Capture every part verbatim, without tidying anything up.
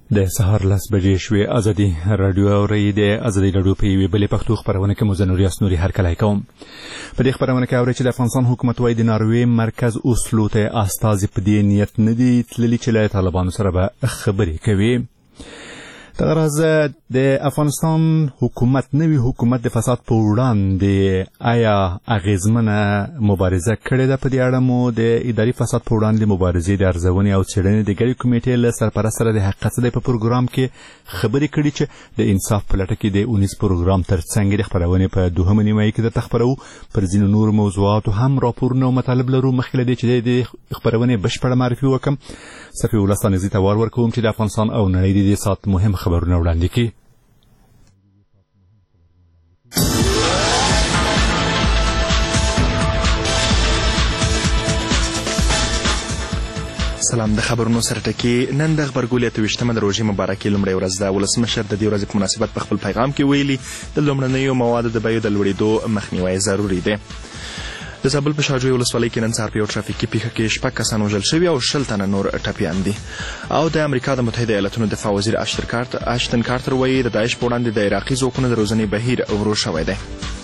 د سهار لس بجې شوې. ازادي راډیو اورئ. د ازادي راډیو په یوې بلې پښتو خپرونه کې مو زه نوریاس نوري هرکلی کوم. په دې خپرونه کې اورئ چې د افغانستان حکومت وايي د ناروې مرکز اوسلو ته استازي په دې نیت نه دي تللي چې له طالبانو سره به خبرې کوي. دغه راز د افغانستان حکومت نوی حکومت د فساد په وړاندې آیا اغیزمنه مبارزه کړې ده؟ په دې اړه مو د اداري فساد په وړاندې مبارزې د ارزونې او څېړنې د ګډې کمیټې له سرپرست سره د حقیقت څه دی په پروګرام کې خبرې کړي چې د انصاف په لټه کې د اونیز پروګرام ترڅنګ د خپرونې په دوهمه نیمایي کې درته خپرو. پر ځینو نورو موضوعاتو هم راپورونه او مطالب لرو. مخکې له دې چې د خپرونې بشپړه معرفي وکړم، صفي ولسانیزي ته وار ورکوم چې د افغانستان او نړۍ د دې ساعت مهم خبرونه وړاندې کړي. سلام. د خبرونو سره ټکی. نن د غبرګولي اته ویشتمه د روژې مبارکې لومړۍ ورځ ده. ولسمشر د دې ورځې په مناسبت په خپل پیغام کې ویلي د لومړنیو موادو د بیو د لوړېدو مخنیوی ضروري دی. د زابل په شاجوی ولسوالۍ کې نن سهار په یو ټرافیکي پیښه کې شپږ کسان وژل شوي او شل تنه نور ټپیان دي. او د امریکا د متحده ایالاتونو دفاع وزیر اشتن کارتر وایي د داعش په وړاندې د عراقي ځواکونو د روزنې بهیر ورو شوی دی.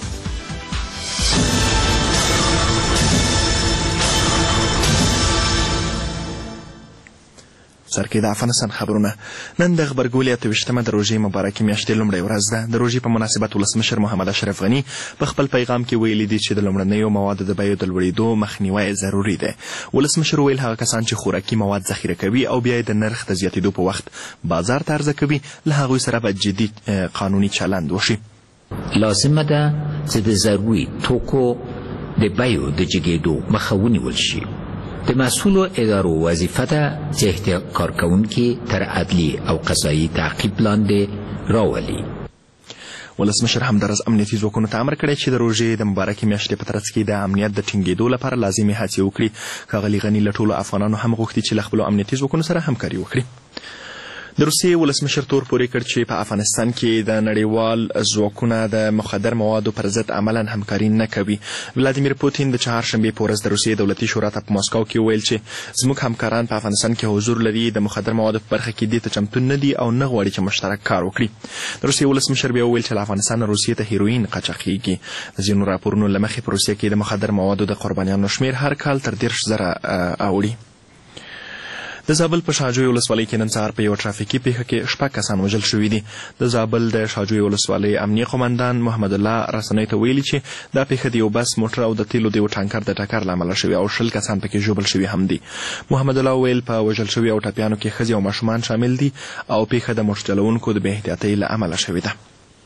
سرکې د افغانستان خبرونه. نن د غبرګولي اته ویشتمه د روژې مبارکې میاشتې لومړۍ ورځ ده. د روژې په مناسبت ولسمشر محمد اشرف غني په خپل پیغام کې ویلي دي چې د لومړنیو موادو د بیو د لوړېدو مخنیوی ضروري دی. ولسمشر ویل هغه کسان چې خوراکي مواد ذخیره کوي او بیا د نرخ د زیاتېدو په وخت بازار ته عرضه کوي له هغوی سره به جدي قانوني چلند وشي. لازمه ده چې د ضروري توکو د بیو د جګېدو مخه ونیول شي. د مسئولو ادارو وظیفه ده چې احتکار کوونکي تر عدلي او قضایي تعقیب لاندې راولي. ولسمشر همدارس امنیتي ځواکونو ته امر کړی چې د روژې د مبارکې میاشتې په ترڅ کې د امنیت د ټینګېدو لپاره لازمي هڅې وکړي. ښاغلي غني له ټولو افغانانو هم غوښتي چې له خپلو امنیتي ځواکونو سره همکاري وکړي. د روسیې ولسمشر تور پورې کړ چې په افغانستان کې د نړیوال ځواکونه د مخدر موادو پر ضد عملا همکاري نه کوي. ولادیمیر پوتین د چهارشنبې په ورځ د روسیې دولتي شورا ته په ماسکو کې ویل چې زموږ همکاران په افغانستان کې حضور لري د مخدر موادو په برخه کې دې ته چمتو نه دي او نه غواړي چې مشترک کار وکړي. د روسیې ولسمشر بیا وویل چې له افغانستان روسیې ته هیروین قاچاقېږي. د ځینو راپورونو له مخې په روسیې کې د مخدر موادو د قربانیانو شمېر هر کال تر دېرش زره اوړي. د زابل په شاجوی ولسوالۍ کې نن سهار په یو ټرافیکي پیښه کې شپږ کسان وژل شوي دي. د زابل د شاجوی ولسوالۍ امنیه قومندان محمد الله رسنۍ ته ویلي چې دا پیښه د یو بس موټر او د تیلو د یو ټانکر د ټکر له امله شوې او شل کسان پکې ژوبل شوي هم دي. محمد الله ویل په وژل شوي او ټپیانو کې ښځې او ماشومان شامل دي او پیښه د موټر چلوونکو د بې احتیاطۍ له امله شوې ده.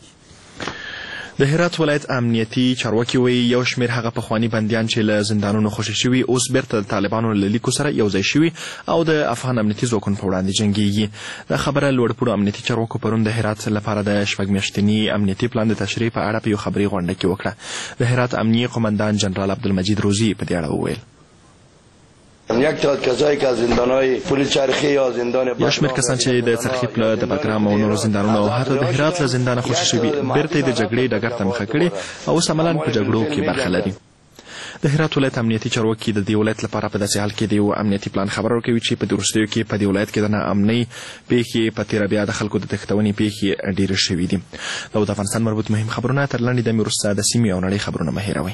د هرات ولایت امنیتي چارواکي وایي یو شمېر هغه پخواني بندیان چې له زندانونو خوشي شوي اوس بیرته د طالبانو له لیکو سره یو ځای شوي او د افغان امنیتي ځواکونو په وړاندې جنګېږي. دا خبره لوړپوړو امنیتي چارواکو پرون د هرات لپاره د شپږ میاشتني امنیتي پلان د تشریح په اړه په یو خبري غونډه کې وکړه. د هرات امنیه قومندان جنرال عبدالمجید روزی په دې اړه وویل یک تعداد کسایی که از زندانهای پلیس چرخی یا زندان یو شمېر کسان چې د څرخي پله د بګرام او نورو زندانونو او حتی د هرات له زندانه خوشي شوي بیرته د جګړې ډګر ته مخه کړي او اوس عملاً په جګړو کې برخه لري. د هرات ولایت امنیتي چارواکي د دې ولایت لپاره په داسې حال کې د یو امنیتي پلان خبر ورکوي چې په دې وروستیو کې په دې ولایت کې د ناامنۍ پیښې په تېره بیا د خلکو د تښتونې پیښې ډېرې شوي دي. دا د افغانستان مربوط مهم خبرونه. تر لنډې دمې وروسته د سیمې او نړۍ خبرونه مه هېروئ.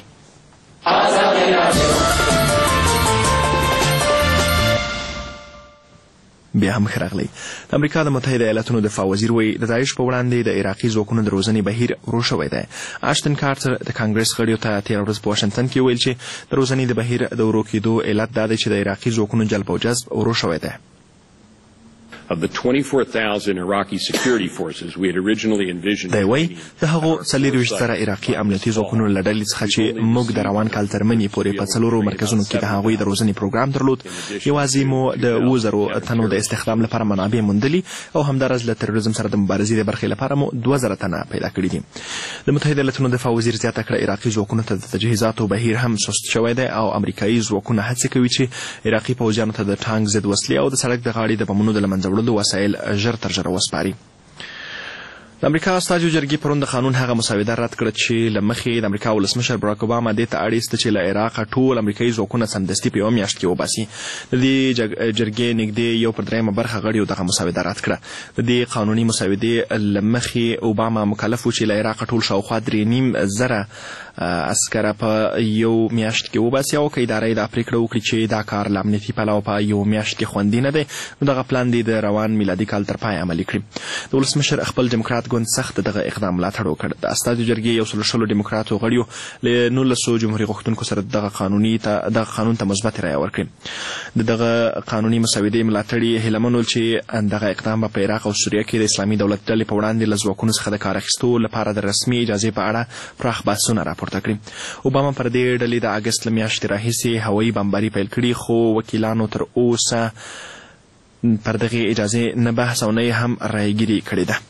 بیا هم ښه راغلی. د امریکا د متحده ایالاتونو دفاع وزیر وایي د داعش په وړاندې د عراقي ځواکونو د روزنې بهیر ورو شوی دی. اشتن کارتر د کانګرس غړیو ته تېره ورځ په واشنګټن کې ویل چې د روزنې د بهیر د ورو کېدو علت دا دی چې د عراقي ځواکونو جلب او جذب ورو شوی دی. Of the twenty-four thousand Iraqi security forces we had originally envisioned. دی وایي د هغو څلېرویشت زره عراقي امنیتي ځواکونو له ډلې څخه چې موږ د روان کال تر مني پورې په څلورو مرکزونو کې د هغوی د روزنې پروګرام درلود، یوازې مو د اووه زرو تنو د استخدام لپاره منابع موندلي او همداراز له تروریزم سره د مبارزې د برخې لپاره مو دوه زره تنه پیدا کړي دي. د متحده ایالاتونو دفاع وزیر زیاته کړه عراقي ځواکونو ته د تجهیزاتو بهیر هم سست شوی دی او امریکایي ځواکونه هڅې کوي چې عراقي پوځیانو ته د ټانک ضد وسلې او د سړک د غاړې د بمونو د له منځه وړلو وسایل ژر تر ژره وسپاري. د د امریکا استازو جرګې پرون د قانون هغه مسوده رد کړه چې له مخې د امریکا ولسمشر براک اوباما دې ته اړ ایسته چې له عراق ټول امریکایي ځواکونه سمدستي په یوه میاشت کې وباسي. د دې جرګې نږدې یو پر دریمه برخه غړیو دغه مسوده رد کړه. د دې قانوني مسودې له مخې اوباما مکلف و چې له عراق ټول شاوخوا درې نیم زره عسکر په یو میاشت کې وباسي او که اداره یې دا پرېکړه وکړي چې دا کار له امنیتي پلوه په یو میاشت کې خوندي نه دی نو دغه پلان دی د روان میلادي کال تر پای عملي کړي. د ولسمشر خپل ډیموکرات ګوند سخت دغه اقدام ملاتړ وکړ. د استازو جرګې یو سل شلو ډیموکراتو غړیو له نولسو جمهوري غوښتونکو سره دغه قانوني ته دغه قانون ته مثبت رایه ورکړې. د دغه قانوني مسودې ملاتړي هیله من ول چې دغه اقدام په عراق او سوریه کې د اسلامي دولت ډلې په وړاندې له ځواکونو څخه د کار اخیستو لپاره د رسمي اجازې په اړه پراخ بحثونه راپورته کړي. اوباما پر دې ډلې د اګست له میاشتې راهیسې هوایي بمباري پیل کړي خو وکیلانو تر اوسه پر دغې اجازې نه بحث او نه هم رایګیري کړې ده.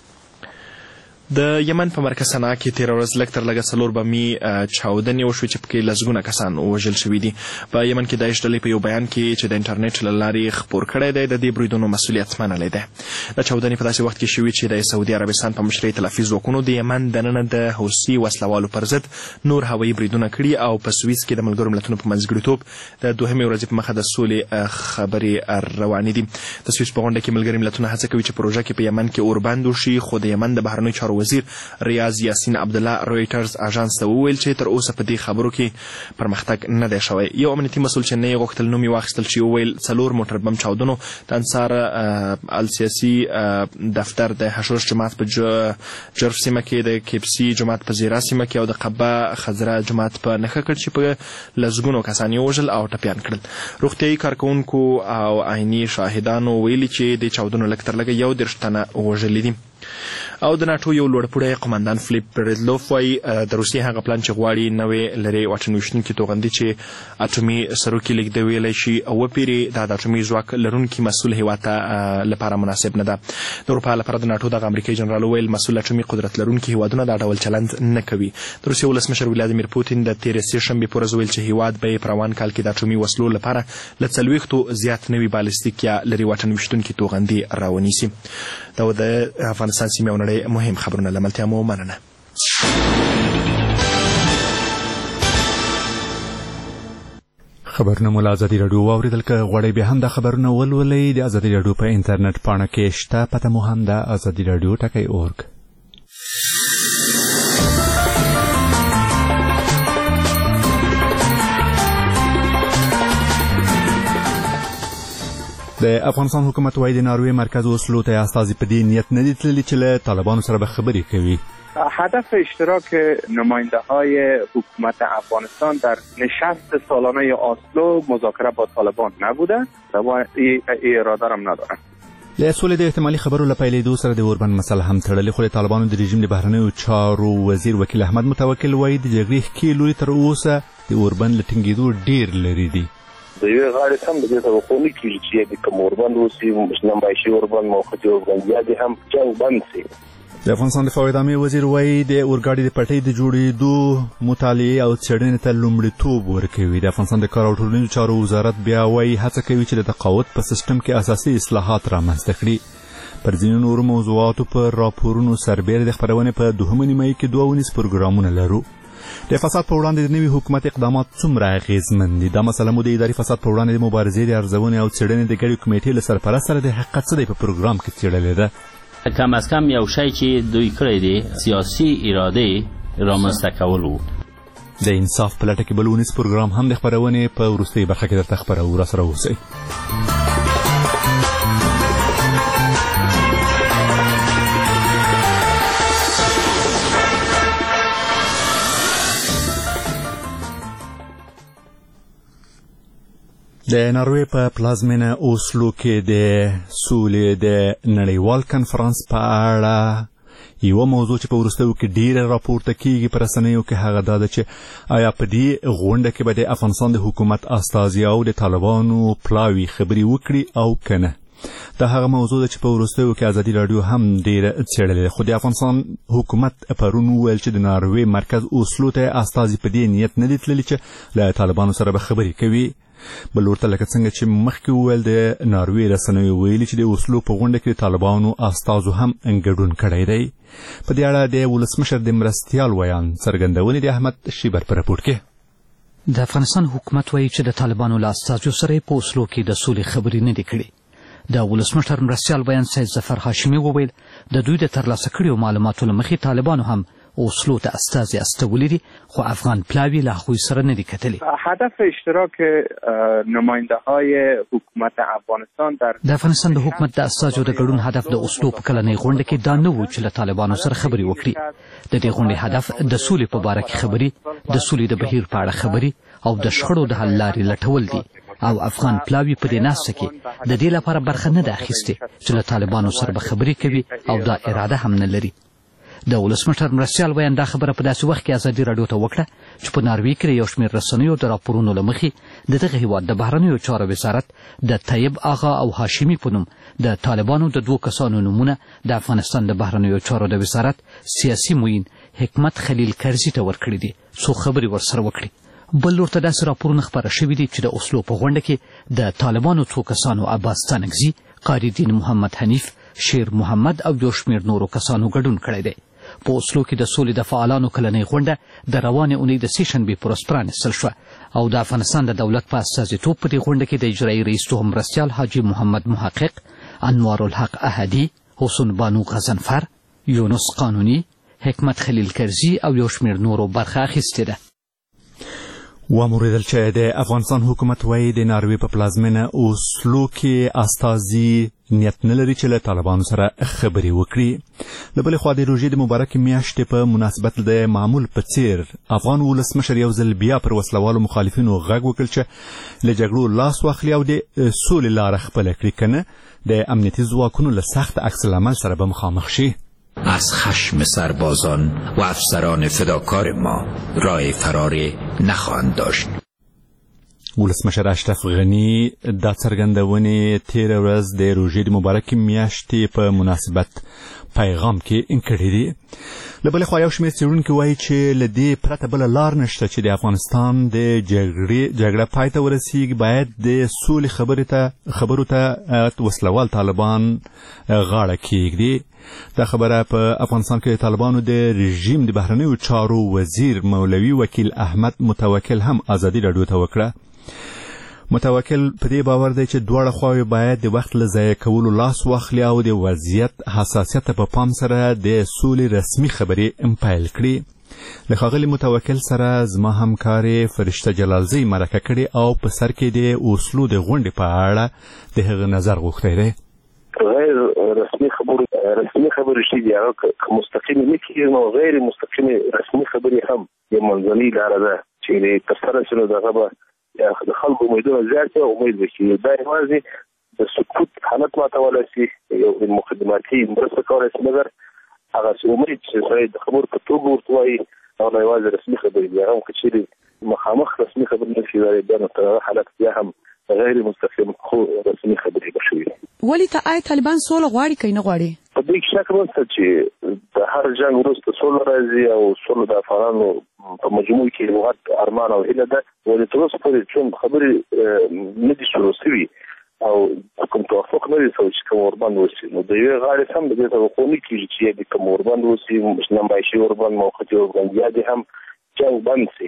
د یمن په مرکز صنعا کې تېره ورځ لږ تر لږه څلور بمي چاودنې وشوې چې پکې لسګونه کسان وژل شوي دي. په یمن کې داعش ډلې په یو بیان کې چې د انټرنیټ له لارې خپور کړی دی د دې بریدونو مسؤلیت منلی دی. دا چاودنې په داسې وخت کې شوي چې د سعودي عربستان په مشرۍ تلفي ځواکونو د یمن دننه د حوثي وسلوالو پر ضد نور هوایي بریدونه کړي او په سویس کې د ملګرو ملتونو په منځګړیتوب د دوهمې ورځې په مخه د سولې خبرې روانې دي. د سویس په غونډه کې ملګري ملتونه هڅه کوي چې پروژه کې په یمن کې اوربند وشي خو د یمن د بهرنیو چارو وزیر ریاض یاسین عبدالله رویټرز اژانس ته وویل چې تر اوسه په دې خبرو کې پرمختګ نه دی شوی. یو امنیتي مسؤل چې نه یې غوښتل نوم یې واخیستل چې وویل څلور موټر بم چاودنو د انصار السیاسي دفتر د حشوش جماعت په جرف سیمه کې د کیپسي جماعت په زیرا سیمه کې او د قبه خضرا جماعت په نښه کړ چې په لسګونو کسان یې وژل او ټپیان کړل. روغتیایي کارکوونکو او عیني شاهدانو ویلي چې د چاودنو لږ تر لږه یو دېرش تنه وژلي دي. او د ناټو یو لوړپوړی قماندان فلیپ پریدلوف وایي د روسیې هغه پلان چې غواړي نوې لرې واټن ویشتونکي توغندي چې اټومي سروکي لیږدویلی شي او وپیري دا د اټومي ځواک لرونکي مسؤل هیواد ته لپاره مناسب نه ده. د اروپا لپاره د ناټو دغه امریکایي جنرال ویل مسؤل اټومي قدرت لرونکي هیوادونه دا ډول چلند نه کوي. د روسیې ولسمشر ولادیمیر پوتین د تېرې سې شنبې په ورځ ویل چې هیواد به یې په روان کال کې د اټومي وسلو لپاره له څلوېښتو زیات نوي بالستیک یا لرې واټن ویشتونکي توغندي راونیسي. دا و د افغانستان سیمې او نړۍ مهم خبرونه له ملتیا مو مننه. خبرونه مو له ازادي راډیو واورېدل. که غواړئ بیا هم دا خبرونه ولولئ د ازادي راډیو په انټرنیټ پاڼه کې شته. پته مو هم ده ازادي راډیو ټکی اورګ. د افغانستان حکومت وايي د ناروې مرکز اوسلو ته استازي په دې نیت نه دي تللي چې له طالبانو سره به خبرې کوي. هدف اشتراک نماینده های حکومت افغانستان در نشست سالانه آسلو مذاکره با طالبان نبوده و این اراده هم ندارن. د سولې د احتمالي خبرو له پیلېدو سره د اوربند مسله هم تړلې خو د طالبانو د رژیم د بهرنیو چارو وزیر وکیل احمد متوکل وايي د جګړې ښکې لوري تر اوسه د اوربند له ټینګېدو ډېر لرې دي. د یوې غاړې هم د دې توقع نه کېږي چې د کوم اوربند اوسي نمایشي اوربند موقتي اوربند یا د هم جنګ بند شي. د افغانستان دفاع ادارې وزیر وايي د اورګاډي د پټۍ د جوړېدو مطالعې او څېړنې ته لومړیتوب ورکوي. د افغانستان د کار او ټولنیزو چارو وزارت بیا وايي هڅه کوي چې د تقاعد په سیستم کې اساسي اصلاحات رامنځته کړي. پر ځینو نورو موضوعاتو پر راپورونو سربیره د خپرونې په دوهمه نیمایي کې دوه ونیز پروګرامونه لرو. د فساد په وړاندې د نوي حکومت اقدامات څومره اغېزمن دي؟ دا مسله مو د اداري فساد په وړاندې د مبارزې د ارزونې او څېړنې د ګډې کمیټې له سرپرست سره د حقیقت څه دی په پروګرام کې څېړلې ده. کم از کم یو شی چې دوی کړی دی سیاسي اراده رامنځته کول و. د انصاف په لټه کې بل ونیز پروګرام هم د خپرونې په وروستۍ برخه کې درته خپروو. راسره اوسئ. د ناروې په پلازمینه اوسلو کې د سولې د نړیوال کنفرانس په اړه یوه موضوع چې په وروستیو کې ډیره راپورته کیږي په رسنیو کې هغه دا ده چې آیا په دې غونډه کې به د افغانستان د حکومت استازي او د طالبانو پلاوي خبرې وکړي او که نه. دا هغه موضوع ده چې په وروستیو کې ازادي راډیو هم ډیره څېړلې ده. خو د افغانستان حکومت پرون وویل چې د ناروې مرکز اوسلو ته استازي په دې نیت نه دي تللي چې له طالبانو سره به خبرې کوي. بل ورته لکه څنګه چې مخکې وویل د ناروې رسنیو ویلي چې د اوسلو په غونډه کې د طالبانو استازو هم ګډون کړی دی. په دې اړه د ولسمشر د مرستیال ویان څرګندونې د احمد شیبر په راپور کې. د افغانستان حکومت وایي چې د طالبانو له استازو سره په اوسلو کې د سولې خبرې نه دي کړې. د ولسمشر مرستیال ویان سید ظفر هاشمي وویل د دوی د ترلاسه کړیو معلوماتو له مخې طالبانو هم اوسلو ته استازي استولي دي، خو افغان پلاوي له هغوی سره نه دي کتلي. هدف اشتراک نماینده های حکومت افغانستان در د افغانستان د حکومت د استازو د ګډون هدف د اوسلو په کلنۍ غونډه کې دا نه و چې له طالبانو سره خبرې وکړي. د دې غونډې هدف د سولې په باره کې خبرې، د سولې د بهیر په اړه خبرې او د شخړو د حل لارې لټول دي، او افغان پلاوي په دې ناسته کې د دې لپاره برخه نه ده اخیستې چې له طالبانو سره به خبرې کوي او دا اراده هم نه لري. د ولسمشر مرستیال ویان دا خبره په داسې وخت کې ازادي راډیو ته وکړه چې په ناروې کې یو شمېر رسنیو د راپورونو له مخې د دغه هېواد د بهرنیو چارو وزارت د طیب آغا او هاشمي په نوم د طالبانو د دوو کسانو نومونه د افغانستان د بهرنیو چارو د وزارت سیاسي معین حکمت خلیل کرزي ته ورکړي دي څو خبرې ورسره وکړي. بل ورته داسې راپورونه خپاره شوي دي چې د اوسلو په غونډه کې د طالبانو څو کسانو عباس تانکزي، قاری دین محمد حنیف، شیر محمد او یو شمېر نورو کسانو ګډون کړی دی. په اوسلو کې د سولې د فعالانو کلنۍ غونډه د روانې اونۍ د سې شنبې په ورځ پرانیستل شوه او د افغانستان د دولت په استازیتوب په دې غونډه کې د اجرایي رئیس دوهم مرستیال حاجي محمد محقق، انوار الحق احدي، حسن بانو غضنفر، یونس قانوني، حکمت خلیل کرزي او یو شمېر نورو برخه اخیستې ده. وموریدل چې د افغانستان حکومت وایي د ناروې په پلازمینه اوسلو کې استازي نیت نه لري چې له طالبانو سره خبرې وکړي. له بلې خوا د روژې د مبارکې میاشتې په مناسبت د معمول په څیر افغان ولسمشر یو ځل بیا پر وسلوالو مخالفینو غږ وکړ چې له جګړو لاس واخلي او د سولې لاره خپله کړي، که نه د امنیتي ځواکونو له سخت عکس العمل سره به مخامخ شي. از خشم سربازان و افسران فداکار ما راه فرار نخواهند داشت. ولسمشر اشرف غنی دا څرګندونې تېره ورځ د روژې د مبارکې میاشتې په مناسبت پیغام کې کړی دی. له بلې خوا یو شمېر څېړونکي وایي چې له دې پرته بله لار نشته چې د افغانستان د جګړې جګړه پای ته ورسیږي. باید د سولې خبرې ته خبرو ته وسلوال طالبان غاړه کېږدي. دا خبره په افغانستان کې د طالبانو د رژیم د بهرنیو چارو وزیر مولوي وکیل احمد متوکل هم ازادي راډیو ته وکړه. متوکل په دې باور دی چې دواړه خواوې باید د وخت له ضایع کولو لاس واخلي او د وضعیت حساسیت په پام سره د سولې رسمي خبرې پیل کړي. له ښاغلي متوکل سره زما همکارې فرشته جلالزۍ مرکه کړې او په سر کې د اوسلو د غونډې په اړه د هغه نظر غوښتی دی. غیر رسمي خبرو رسمي خبرې شي دي هغه مستقیمې نه کېږي، نو غیر مستقیمې رسمي خبرې هم یو منځنۍ لاره ده چې ترسره شي، نو دغه به د خلکو امیدونه زیات او امید وکړي. دا یوازې د سکوت حالت ماتولی شي، یو مقدماتي مرسته کولی شي، مګر هغسې امید چې سړی د خبرو په توګه ورته وایي هغه یوازې رسمي خبرې دي. هغه هم که چېرې مخامخ رسمي خبرې نه شي دا بیا نو تر هغه حالت بیا هم غیر مستقیم خو رسمي خبرې به شوي. ولې ته آیا طالبان سوله غواړي که نه غواړي؟ په دې کې شک نشته چې د هر جنګ وروسته سوله راځي او سوله د افغانانو په مجموع کې یو غټ ارمان او هیله ده. ولې تر اوسه پورې چې خبرې نه دي شروع شوي او کوم توافق نه دی شوی چې کوم اوربند وشي، نو د یوې غاړې هم د دې توقع نه کېږي چې د کوم اوربند وشي، لمبایشي اوربند، موقتي اوربند، یا دې هم جنګ بند شي.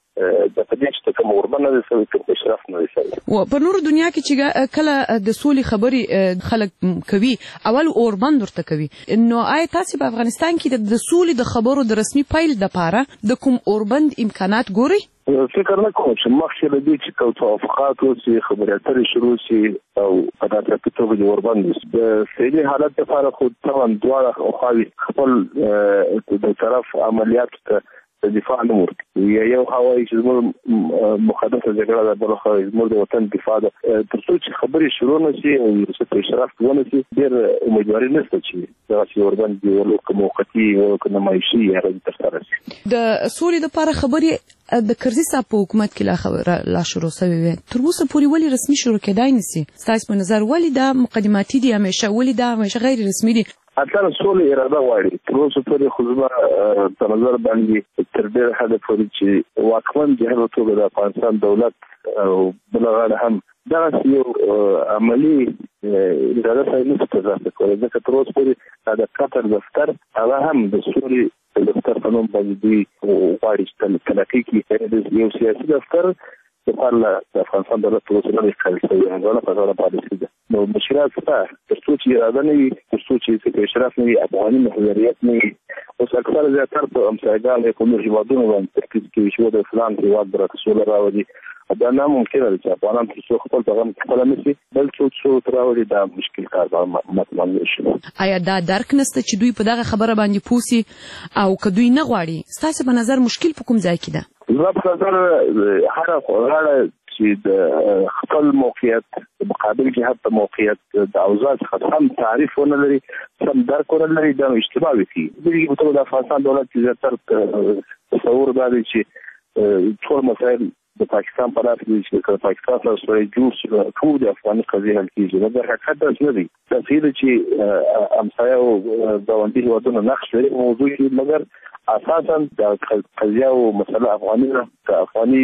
د په دې چې کوم اوربند نه دی شوی، کوم اشراف نه دی شوی. و په نورو دنیا کې چې کله د سولې خبرې خلک کوي اول اوربند ورته کوي، نو آیا تاسو په افغانستان کې د سولې د خبرو د رسمي پیل دپاره د کوم اوربند امکانات ګورئ؟ فکر نه کوم چې مخکې له دې چې کوم توافقات وشي، خبرې اترې شروع شي او په داسې توګه د اوربند وشي، د فعلي حالت لپاره خو طبعا دواړه خواوې خپل د طرف عملیاتو ته دفاع نه ورکوي. یا یو هوایي چې زموږ مقدسه جګړه ده، بله خوا زموږ د وطن دفاع ده. تر څو چې خبرې شروع نه شي او په اشراف ونه شي، ډېر امیدواري نشته چې دغسې اوربند ولو که موقتي ولو که نمایشي هغه ترسره شي. د سولې دپاره خبرې د کرزي صاحب په حکومت کې لا خبره لا شروع شوې وې، تر اوسه پورې ولې رسمي شروع کېدای نه شي؟ ستاسو په نظر ولې دا مقدماتي دي همیشه، ولې دا همیشه غیر رسمي دي؟ اته سولې اراده غواړي. تر اوسه پورې خو زما په نظر باندې تر ډېره حده پورې چې واکمن جهل توګه د افغانستان دولت او بل غاړه هم دغه یو عملی اراده سره نشي ترلاسه کولی، ځکه تر اوسه پورې د قطر دفتر هغه هم د سولې دفتر په نوم باندې دوی غواړي چې تلقي کړي. یو سیاسي دفتر لپاره د افغانستان دولت تر اوسه نه دی ښکارل شوی، هغه په ډول پالیسي ده. نو مشکلات شته، تر څو چې اراده نه وي، تر څو چې اشراف نه وي، افغاني محوریت نه وي. اوس اکثره زیاتره په همسایګانو په نورو هېوادونو باندې ترکیز کوي چې د فلان هېواد به راته سوله راولي. دا ناممکنه ده چې افغانان تر څو خپل پیغام خپله نه شي، بل څوک څوک راولي، دا مشکل کار به مطمئن نه شي. آیا دا درک نشته چې دوی په دغه خبره باندې پوه سي او که دوی نه غواړي؟ ستاسو په نظر مشکل په کوم ځای کې ده؟ زما په نظر هره غاړه چې د خپل موقعیت مقابل کې حتی موقعیت د اوضاع څخه سم تعریف ونه لري، سم درک ونه لري، دا اشتباه وکړي. دغه په توګه د افغانستان دولت چې زیاتره تصور دا دی چې ټول مسایل د پاکستان په لاس کې چې د پاکستان سره سره جوړ شي، ټول د افغاني قضیې حل کېږي. نو د حقیقت داسې نه دی. داسې ده چې همسایه او ګاونډي هېوادونه نقش لري موضوع کې، مګر اساسا د قضیه او مسله افغاني ده. که افغاني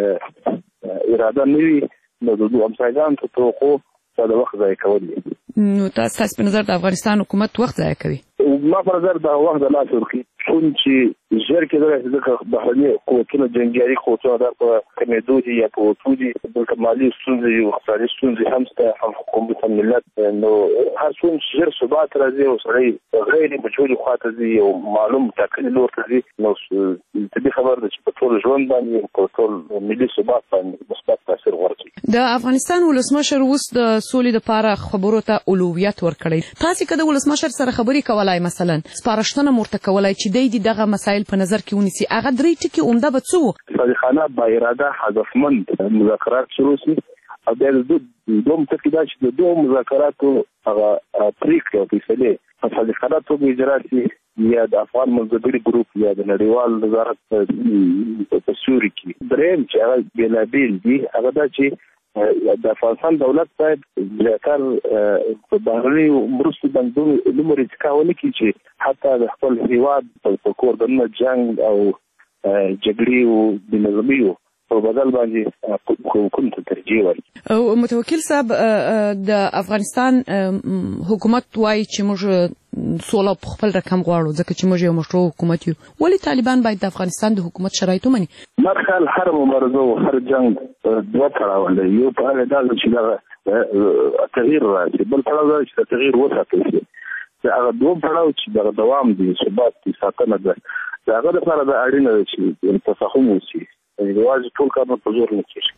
اراده نه وي نو د دوه همسایګانو ته توقع دا د وخت ضایع کول دي. نو تاسو په نظر د افغانستان حکومت وخت ضایع کوي؟ ما په نظر د وخت د لاس ورکړي چون چې ژر کېدلی چې ځکه بهرني قوتونه جنګیالي قوتونه دا په کمېدو دي یا په وتو دي، دلته مالي ستونزې او اقتصادي ستونزې هم شته، هم حکومت هم ملت. نو هر څومره چې ژر ثبات راځي او سړی غیر مجهولې خوا ته ځي او معلوم ټاکلي لور ته ځي، نو طبیعي خبره ده چې په ټول ژوند باندې په ټول ملي ثبات باندې مثبت تاثیر غورځوي. د افغانستان ولسمشر اوس د سولې لپاره خبرو ته اولویت ورکړی. تاسو که د ولسمشر سره خبرې کولای، مثلا سپارښتنه مرته کولای چې دی دغه مسایل په نظر کې ونیسي، هغه درې ټکي عمده به څه وو؟ صادقانه با اراده هدفمند مذاکرات شروع شي او بیا د دوم ټکي دا چې د دوه مذاکراتو هغه پریکړې او فیصلې په صادقانه توګه اجرا شي، یا د افغان منځګړي ګروپ یا د نړیوال نظارت په سوري کې. درېیم چې هغه بېلابېل دي هغه دا چې د افغانستان دولت باید زیاتر په بهرنیو مرستو باندې دومره اتکا ونه کړي چې حتی د خپل هېواد په کور دننه جنګ او جګړې او بېنظمیو په بدل باندې حکومت ته ترجیح ورکړي. متوکل صاحب، د افغانستان حکومت وایي چې موږ سوله په خپل رقم غواړو ځکه چې موږ یو مشروع حکومت یو. ولې طالبان باید د افغانستان د حکومت شرایط ومني؟ مرخل هر مبارزه او هر جنگ دوه پړاوونه لري. یو پړاو دا چې دغه تغییر راځي، بل پړاو دا چې تغییر وساتل شي. هغه دوه پړاو چې دغه دوام دي، ثبات دي، ساتنه ده، د هغه لپاره دا اړینه ده چې تفاهم وشي. یوازې ټول کارونه په زور نه کېږي.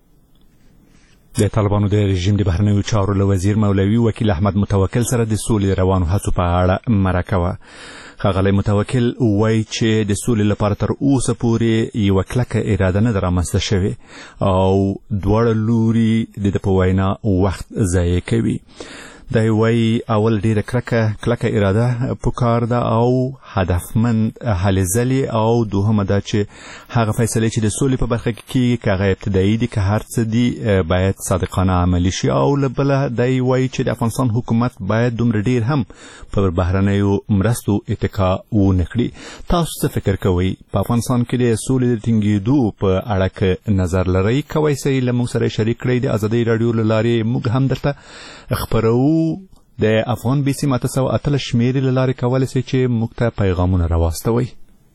د طالبانو د رژیم د بهرنیو چارو له وزیر مولوي وکیل احمد متوکل سره د سولې روانو هڅو په اړه مرکه وه. ښاغلی متوکل وایي چې د سولې لپاره تر اوسه پورې یوه کلکه اراده نه ده رامنځته شوې او دواړه لوري د ده په وینا وخت ضایع کوي. دی وایي اول ډیره کلکه کلکه اراده پکار ده او هدفمند هلې ځلې، او دوهمه دا چې هغه فیصلې چې د سولې په برخه کې کېږي که هغه ابتدایي دي که هر څه دي باید صادقانه عملي شي. او له بله دی وایي چې د افغانستان حکومت باید دومره ډیر هم پر بهرنیو مرستو اتکا ونه کړي. تاسو څه فکر کوئ؟ په افغانستان کې د سولې د ټینګېدو په اړه که نظر لرئ کوئ سئ له موږ سره شریک کړئ. د ازادۍ راډیو له لارې موږ هم درته خپرو. د افغان بي سي ماته سوه اتلس شمېرې له لارې کولی سئ چې موږ ته پیغامونه راواستوئ.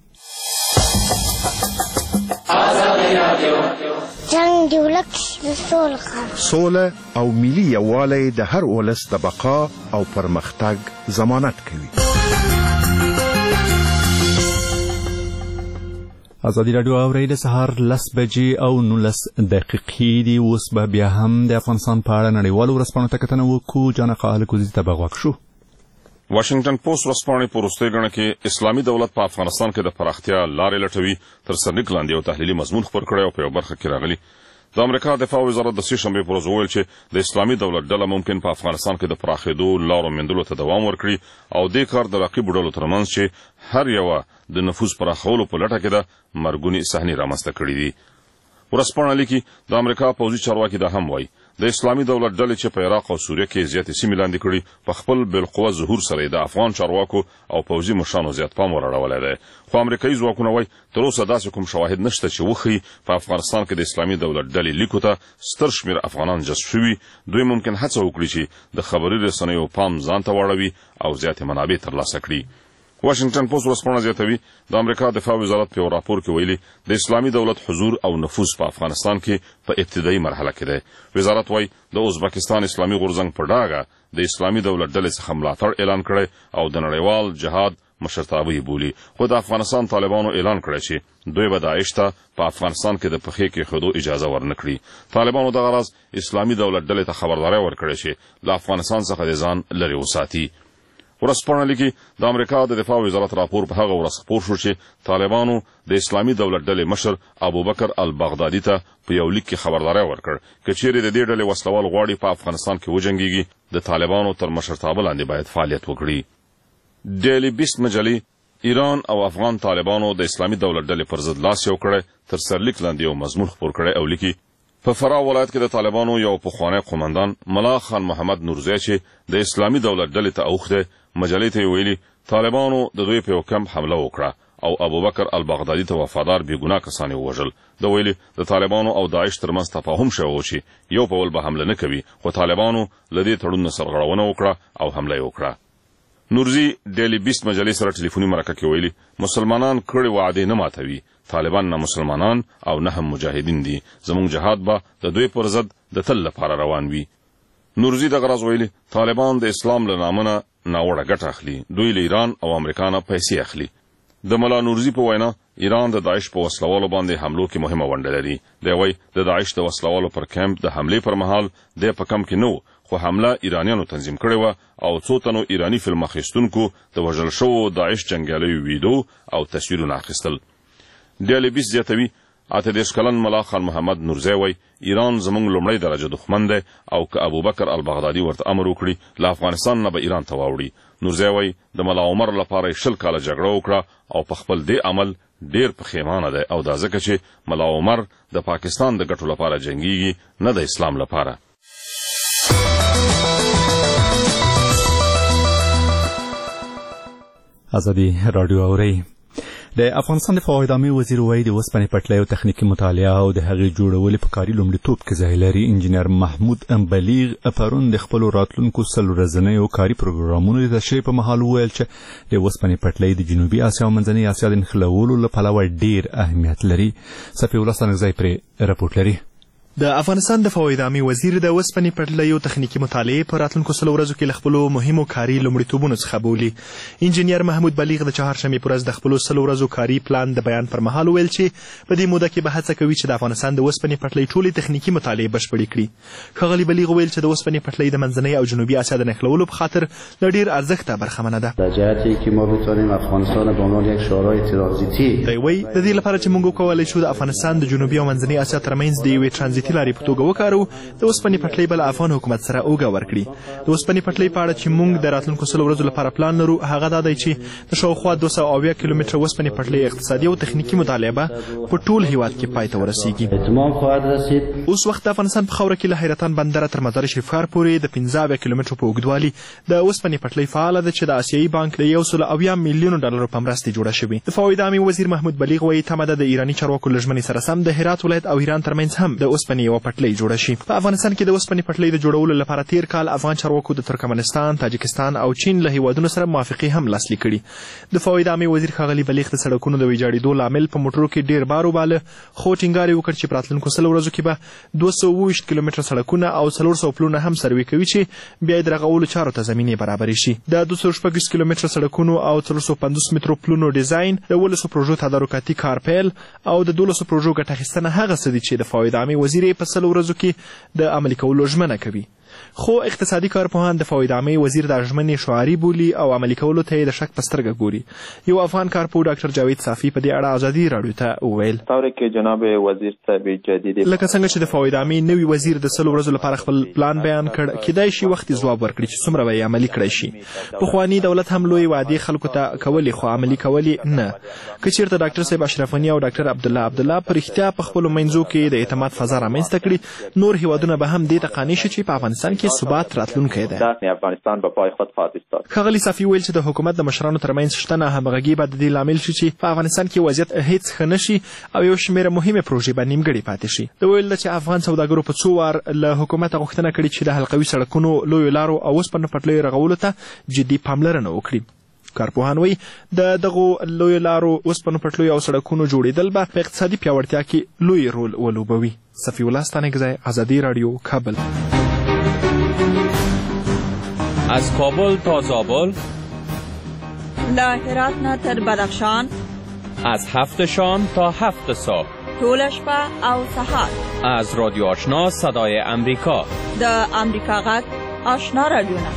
جنګ د ولک د سوله سوله او ملي یووالی د هر ولس د بقا او پرمختګ ضمانت کوي. ازادي راډیو اورئ، د سهار لس بجې او نولس دقیقې دي. اوس به بیا هم د افغانستان په اړه نړیوالو ورځپاڼو ته کتنه وکړو. جانقه الکوزي ته به غوږ شو. واشنگټن پوسټ ورځپاڼې په وروستۍ ګڼه کې اسلامي دولت په افغانستان کې د پراختیا لارې لټوي تر سرلیک لاندې یو تحلیلي مضمون خپور کړی او په یو برخه کې راغلی. د امریکا دفاع وزارت د سې شنبې پر ورځ وویل چې د اسلامي دولت ډله ممکن په افغانستان کې د پراخېدو لارو موندلو ته دوام ورکړي او دې کار د رقیبو ډلو ترمنځ چې هر یوه د نفوذ پراخولو په لټه کې ده مرګونې صحنې رامنځته کړي دي. ورځپاڼه لیکي د امریکا پوځي چارواکي دا هم وایي د اسلامي دولت ډلې چې په عراق او سوریه کې زیاتې سیمې لاندې کړي په خپل بالقوه ظهور سره د افغان چارواکو او پوځي مشرانو زیات پام ورړولی دی خو امریکایي ځواکونه وایي تر اوسه داسې کوم شواهد نشته چې وښیي په افغانستان کې د اسلامي دولت ډلې لیکو ته ستر شمېر افغانان جذب شوي دوی ممکن هڅه وکړي چې د خبري رسنیو پام ځان ته واړوي او زیاتې منابع ترلاسه کړي واشنگټن پوسټ ورځپاڼه زیاتوي د امریکا دفاع وزارت په یو راپور کې ویلي د اسلامي دولت حضور او نفوذ په افغانستان کې په ابتدایي مرحله کې دی وزارت وایي د ازبکستان اسلامي غورځنګ په ډاګه د اسلامي دولت ډلې څخه ملاتړ اعلان کړی او د نړیوال جهاد مشرتابه یې بولي خو د افغانستان طالبانو اعلان کړی چې دوی به داعش ته په افغانستان کې د پښې کېښودو اجازه ورنه کړي طالبانو دغه راز اسلامي دولت ډلې ته خبرداری ورکړې چې له افغانستان څخه د ځان لرې وساتي ورځپاڼه لیکي د امریکا د دفاع وزارت راپور په هغه ورځ خپور شو چې طالبانو د اسلامي دولت ډلې مشر ابوبکر البغدادي ته په یو لیک کې خبرداری ورکړ که چیرې د دې ډلې وسلوال غواړي په افغانستان کې وجنګېږي د طالبانو تر مشرتابه لاندې باید فعالیت وکړي ډیلی بیست مجلې ایران او افغان طالبانو د اسلامي دولت ډلې پر ضد لاس یو کړی تر سرلیک لاندې یو مضمون خپور کړی او لیکي په فراه ولایت کې د طالبانو یو پخوانی قومندان ملا خان محمد نورزی چې د اسلامي دولت ډلې ته اوښ دی مجلې ته یې ویلي طالبانو د دوی په یو کمپ حمله وکړه او ابوبکر البغدادي ته وفادار بېګناه کسان یې ووژل ده ویلي د طالبانو او داعش ترمنځ تفاهم شوی و چې یو په بل به حمله نه کوي خو طالبانو له دې تړون نه سرغړونه وکړه او حمله یې وکړه نورزي ډیلی بیست مجلې سره ټلیفوني مرکه کې ویلي مسلمانان کړي وعدې نه ماتوي طالبان نه مسلمانان او نه هم مجاهدین دي زموږ جهاد به د دوی پر ضد د تل لپاره روان وي نورزي دغه راز ویلي طالبان د اسلام له نامه نه ناوړه ګټه اخلي دوی له ایران او امریکا نه پیسې اخلي د ملا نورزي په وینا ایران د داعش په وسلوالو باندې حملو کې مهمه ونډه لري دی وایي د داعش د وسلوالو پر کمپ د حملې پر مهال دی په کمپ کې نه خو حمله ایرانیانو تنظیم کړې وه او څو تنو ایراني فلم اخیستونکو د وژل شوو داعش جنګیالیو ویډیو او تصویرونه اخیستل ډیلی بیست زیاتوي اته دېرش کلن ملا خان محمد نورزی وایي ایران زموږ لومړی درجه دښمن دی او که ابوبکر البغدادي ورته امر وکړي له افغانستان نه به ایران ته واوړي نورزی وایي د ملا عمر لپاره یې شل کاله جګړه وکړه او په خپل دې عمل ډېر پښیمانه دی او دا ځکه چې ملا عمر د پاکستان د ګټو لپاره جنګیږي نه د اسلام لپاره ازادي راډیو اورئ د افغانستان د فواید وزیر وایي د اوسپنې پټلۍ او تخنیکي مطالعه او د هغې جوړولو په کاري لومړیتوب کې ځای لري انجینر محمود بلیغ پرون د خپلو راتلونکو سلو ورځنیو کاري پروګرامونو د تشریح په مهال وویل چې د اوسپنې پټلۍ د جنوبي اسیا او منځنۍ اسیا د نښلولو له پلوه ډېر اهمیت لري صفي الله ستانکزی پرې رپورټ لري د افغانستان د فواید عامې وزیر د اوسپنې پټلۍ او تخنیکي مطالعې په راتلونکو سلو ورځو کې له خپلو مهمو کاري لومړیتوبونو څخه بولي انجینر محمود بلیغ د چهارشنبې په ورځ د خپلو سلو ورځو کاري پلان د بیان پر مهال وویل چې په دې موده کې به هڅه کوي چې د افغانستان د اوسپنې پټلۍ ټولې تخنیکي مطالعې بشپړې کړي ښاغلي بلیغ وویل چې د اوسپنې پټلۍ د منځنۍ او جنوبي اسیا د نښلولو په خاطر له ډېر ارزښته برخمنه ده در جهتی که ما بتوانیم افغانستان به عنوان یک شورای ترانزیتي دی وایي د دې لپاره چې موږ وکولی شو د افغانستان د جنوبي او منځنۍ اسیا ترمنځ د یوې ترانزیتي لارې په توګه د اوسپنې پټلۍ به له افغان حکومت سره اوږه ورکړي د اوسپنې پټلۍ په اړه چې موږ د راتلونکو سلو ورځو لپاره پلان لرو هغه دا دی چې د شاوخوا دوه سوه اویا کیلومتره اوسپنې پټلۍ اقتصادي او تخنیکي مطالعه به په ټول هیواد کې پای ته ورسیږي اوس وخت د افغانستان په خاوره کې له حیرتان بندره تر مزار شریف ښار پورې د پنځه اویا کیلومترو په اوږدوالي د اوسپنې پټلۍ فعاله ده چې د آسیایي بانک له یو سل اویا میلیونو ډالرو په مرستې جوړه شوې د فواید عامې وزیر محمود بلیغ وایي تمه ده د ایراني چارواکو له ژمنې سره سم د هرات ولایت او ایران ترمنځ هم د اوسپنې یوه پټلۍ جوړه شي په افغانستان کې د اوسپنې پټلۍ د جوړولو لپاره تیر کال افغان چارواکو د ترکمنستان تاجکستان او چین له هیوادونو سره موافقې هم لاسلیک کړي د فواید عامې وزیر ښاغلي بلیغ د سړکونو د ویجاړېدو لامل په موټرو کې ډېر بار وباله خو ټینګار یې وکړ چې په راتلونکو سلو ورځو کې به دوه سوه اووه ویشت کیلومتره سړکونه او څلور سوه پلونه هم سروې کوي چې بیا یې د رغولو چارو ته زمینې برابرې شي د دوه سوه شپږ ویشت کیلومتره سړکونو او څلور سوه پنځوس مترو پلونو ډیزاین د اوولسو پروژو تدارکاتي کارپیل او د دولسو پروژو ګټه اخیستنه هغه څه دي چې د فواید عامې وزیر په سلو ورځو کې د عملي کولو ژمنه کوي خو اقتصادي کارپوهان د فواید وزیر د ژمنې شعاري بولي او عملي کولو ته یې د شک په سترګه ګوري. یو افغان کارپوه ډاکټر جاوید صافي په دې اړه ازادي راډیو ته وویل طوری که جناب وزیر صاحب جدید لکه څنګه چې د فواید نوي وزیر د سلو ورځو لپاره خپل پلان بیان کړ، کیدای شي وخت ځواب ورکړي چې څومره به یې عملي کړی شي. پخواني دولت هم لوی وعدې خلکو ته کولې خو عملي کولې نه. که چېرته ډاکټر صاحب اشرف غني او ډاکټر عبدالله عبدالله په رښتیا په خپلو منځو کې د اعتماد فضا رامنځته کړي، نور هیوادونه به هم دې ته قانع شي چې په افغانستان کې ثبات راتلونکی دی. افغانستان به پای خود خواهد ایستاد. ښاغلي صافي ویل چې د حکومت د مشرانو ترمنځ شته ناهمغږي به د دې لامل شي چې په افغانستان کې وضعیت هیڅ ښه نه شي او یو شمېر مهمې پروژې به نیمګړې پاتې شي. ده ویل چې افغان سوداګرو په څو وار له حکومته غوښتنه کړې چې د حلقوي سړکونو، لویو لارو او اوسپنو پټلیو رغولو ته جدي پاملرنه وکړي. کارپوهان وایي د دغو لویو لارو، اوسپنو پټلیو او سړکونو جوړېدل به په اقتصادي پیاوړتیا کې لوی رول ولوبوي. صفي الله ستانکزی، ازادي راډیو، کابل. از کابل تا زابل، له هرات نه تر بدخشان، از هفت شام تا هفت صبح، طول شپه او سهار، از رادیو آشنا صدای امریکا، د امریکا غږ آشنا رادیوونه.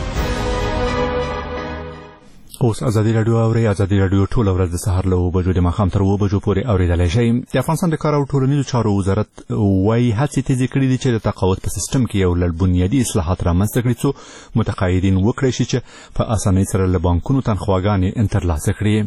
اوس ازادي راډیو اورئ. ازادي راډیو ټوله ورځ د سهار له اوه بجو د ماښام تر اوه بجو پورې اورېدلی شئ. د افغانستان د کار او ټولنیزو چارو وزارت وایي هڅې تیزې کړي دي چې د تقاعد په سیستم کې یو لړ بنیادي اصلاحات رامنځته کړي څو متقاعدین وکړی شي چې په اسانۍ سره له بانکونو تنخواګانې ترلاسه کړي.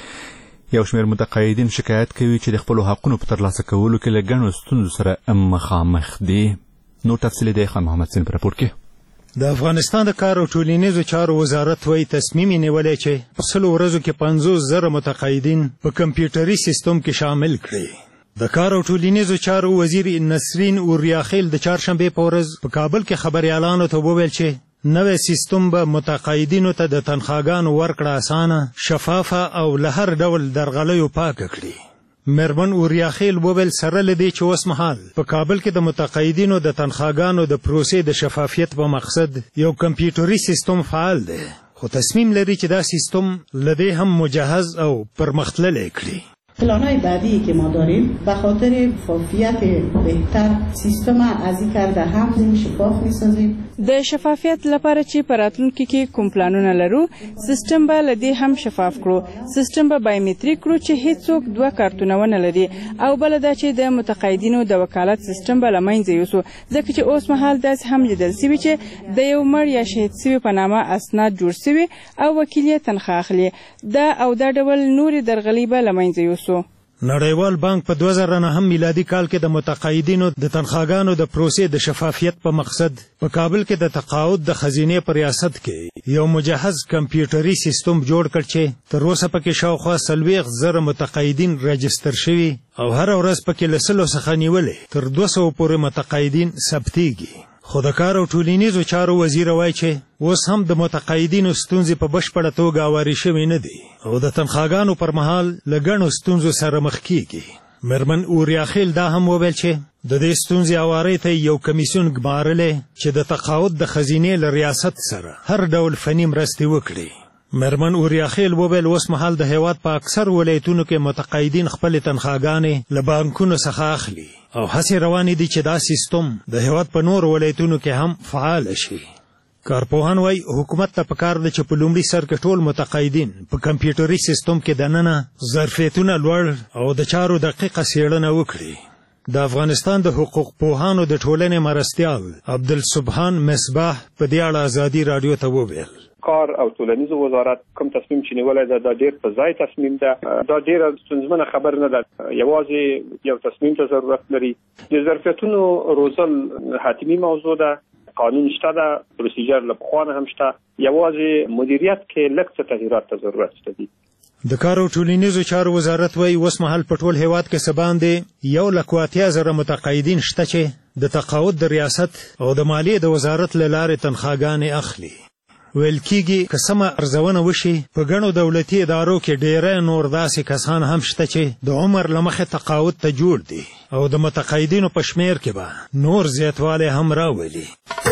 یو شمېر متقاعدین شکایت کوي چې د خپلو حقونو په ترلاسه کولو کې له ګڼو ستونزو سره مخامخ دي. نور تفصیل دی خان محمد سین په راپور کې. د افغانستان د کار او ټولنیزو چارو وزارت وایي تصمیم یې نیولی چې په سلو ورځو کې پنځوس زره متقاعدین په کمپیوټري سیستم کې شامل کړي. د کار او ټولنیزو چارو وزیر نسرین اوریاخیل د چهارشنبې په ورځ په کابل کې خبریالانو ته وویل چې نوی سیستم به متقاعدینو ته د تنخواګانو ورکړه اسانه، شفافه او له هر ډول درغلیو پاکه کړي. مېرمن اوریاخیل وویل سره له دې چې اوس مهال په کابل کې د متقاعدینو د تنخواګانو د پروسې د شفافیت په مقصد یو کمپیوټري سیستم فعال دی، خو تصمیم لري چې دا سیستم له دې هم مجهز او پرمختللی کړي. پلان‌های بعدی که ما داریم به خاطر شفافیت بهتر سیستم ازی کرده هم شفاف می‌سازیم. د شفافیت لپاره چې په راتلونکي کې کوم پلانونه لرو، سیستم به له دې هم شفاف کړو. سیستم به بایومتریک کړو چې هیڅوک دوه کارتونه ونه لري، او بل دا چې د متقاعدینو د وکالت سیستم به له منځه یوسو، ځکه چې اوس مهال داسې هم لیدل سوي چې د یو مړ یا شهید سوي په نامه اسناد جوړ سوي او وکیل یې تنخواه اخلي. دا او دا ډول نورې درغلۍ به له منځه یوسو. نړیوال بانک په دوه زره نهم میلادي کال کې د متقاعدینو د تنخواګانو د پروسې د شفافیت په مقصد په کابل کې د تقاعد د خزینې په ریاست کې یو مجهز کمپیوټري سیستم جوړ کړ چې تر اوسه پکې شاوخوا څلوېښت زره متقاعدین رجستر شوي او هره ورځ پکې له سلو څخه نیولې تر دوه سوو پورې متقاعدین ثبتېږي. خو د کار او ټولنیزو چارو وزیر وایي چې اوس هم د متقاعدینو ستونزې په بشپړه توګه هوارې شوې نه دي او د تنخواګانو پر مهال له ګڼو ستونزو سره مخ کېږي. مېرمن اوریاخیل دا هم وویل چې د دې ستونزې هوارۍ ته یو کمیسیون ګمارلی چې د تقاعد د خزینې له ریاست سره هر ډول فني مرستې وکړي. مېرمن اوریاخیل وویل اوس مهال د هېواد په اکثر ولایتونو کې متقاعدین خپلې تنخواګانې له بانکونو څخه اخلي او هڅې روانې دي چې دا سیستم د هېواد په نورو ولایتونو کې هم فعال شي. کارپوهان وایي حکومت ته پکار ده چې په لومړي سر کې ټول متقاعدین په کمپیوټري سیستم کې دننه ظرفیتونه لوړ او د چارو دقیقه څېړنه وکړي. د افغانستان د حقوق پوهانو د ټولنې مرستیال عبدالسبحان مصباح په دې اړه ازادي راډیو ته وویل کار او ټولنیز وزارت کوم تصمیم چې نیولی ده دا ډېر په ځای تصمیم ده. دا ډېره ستونزمنه خبر نه ده، یوازې یو تصمیم ته ضرورت لري. د ظرفیتونو روزل حتمي موضوع ده، قانون شته ده، پروسیجر له پخوا نه هم شته، یوازې مدیریت کې لږ څه تغییرات ته ضرورت شته دي. د کار او ټولنیزو چارو وزارت وایي اوس مهال په ټول هېواد کې څه باندې یو لک اتیا زره متقاعدین شته چې د تقاعد د ریاست او د مالیې د وزارت له لارې تنخواګانې اخلي. ویل کېږي که سمه ارزونه وشي په ګڼو دولتي ادارو کې ډېری نور داسې کسان هم شته چې د عمر له مخې تقاعد ته جوړ دي او د متقاعدینو په شمېر کې به نور زیاتوالی هم راولي.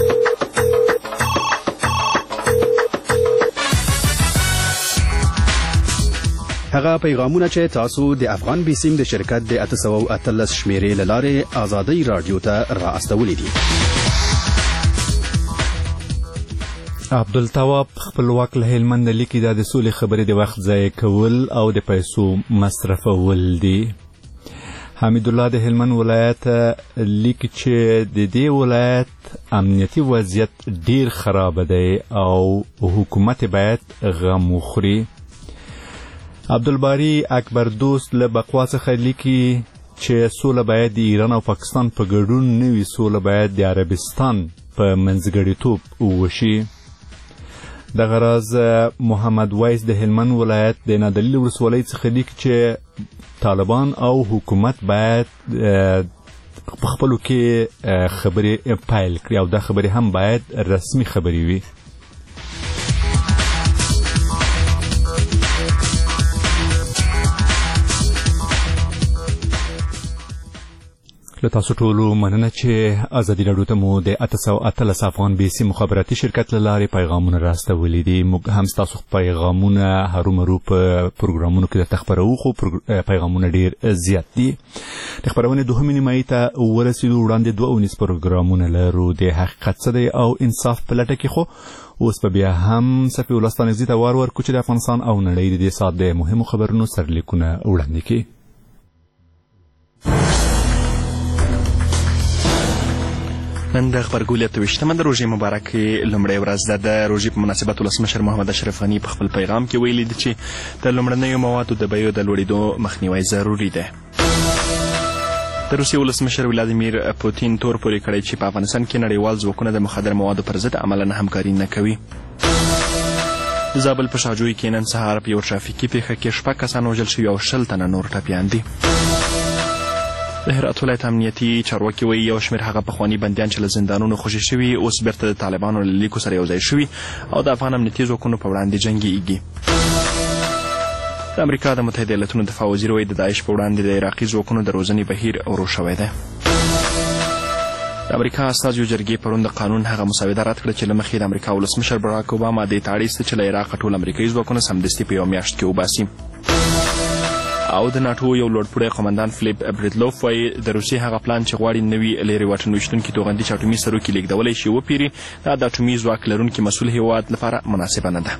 هغه پیغامونه چې تاسو د افغان بیسیم د شرکت د اته سوه اتلس شمېرې له لارې ازادۍ راډیو ته را استولی دي. عبدالتواب خپلواک له هلمند لیکي دا د سولې خبرې د وخت ضایع کول او د پیسو مصرفول دي. حمید الله د هلمند ولایت لیکي چې د دې ولایت امنیتي وضعیت ډیر خراب دی او حکومت باید غم وخوري. عبدالباری اکبر دوست له بقوا څخه لیکي چې سوله باید د ایران او پاکستان په ګډون نه وي، سوله باید د عربستان په منځګړیتوب وشي. دغه راز محمد وایس د هلمند ولایت د نادعلي ولسوالۍ څخه لیکي چې طالبان او حکومت باید په خپلو کې خبرې پیل کړي او دا خبرې هم باید رسمي خبرې وي. له تاسو ټولو مننه چې ازادي راډیو ته مو د اته سوه اتلس افغان بیسي مخابراتي شرکت له لارې پیغامونه راستولي دي. موږ هم ستاسو پیغامونه هرومرو په پروګرامونو کې درته خپروو، خو پیغامونه ډیر زیات دي. د خپرونې دوهمې نیمایي ته ورسېدو، وړاندې دوه اونیز پروګرامونه لرو، د حقیقت څه دی او انصاف په لټه کې. خو اوس به بیا هم صفي الله ستانکزي ته وار ورکړو چې د افغانستان او نړۍ د دې ساعت د مهمو خبرونو سرلیکونه وړاندې کړي. نن د خبرګولۍ اته ویشتمه د روژې مبارکې لومړۍ ورځ ده. د روژې په مناسبت ولسمشر محمد اشرف غني په خپل پیغام کې ویلي دي چې د لومړنیو موادو د بیو د لوړېدو مخنیوی ضروري دی. د روسیې ولسمشر ولادیمیر پوتین تور پورې کړی چې په افغانستان کې نړیوال ځواکونه د مخدر موادو پر ضد عملاً همکاري نه کوي. د زابل په شاجوی کې نن سهار په یو ترافیکي پیښه کې شپږ کسان وژل شوي او شل تنه نور ټپیان دي. د هرات ولایت امنیتي چارواکي وایي یو شمېر هغه پخواني بندیان چې له زندانونو خوشي شوي اوس بیرته د طالبانو له لیکو سره یوځای شوي او د افغان امنیتي ځواکونو په وړاندې جنګېږي. د امریکا د متحده ایالتونو دفاع وزیر وایي د داعش په وړاندې د عراقي ځواکونو د روزنې بهیر ورو شوی دی. د امریکا استازیو جرګې پرون د قانون هغه مسوده رد کړه چې له مخکې د امریکا ولسمشر براک اوباما دې ته اړ ایسته چې له عراقه ټول امریکایي ځواکونه سمدستي په یوه میاشت کې وباسي. او د ناټو یو لوړپوړی قومندان فلیپ بریدلوف وایي د روسیې هغه پلان چې غواړي نوي لرې واټن ویشتونکي توغندي چې اټومي سرو کې لیږدولی شي وپیري، دا د اټومي ځواک لرونکي مسؤل هیواد لپاره مناسبه نه ده.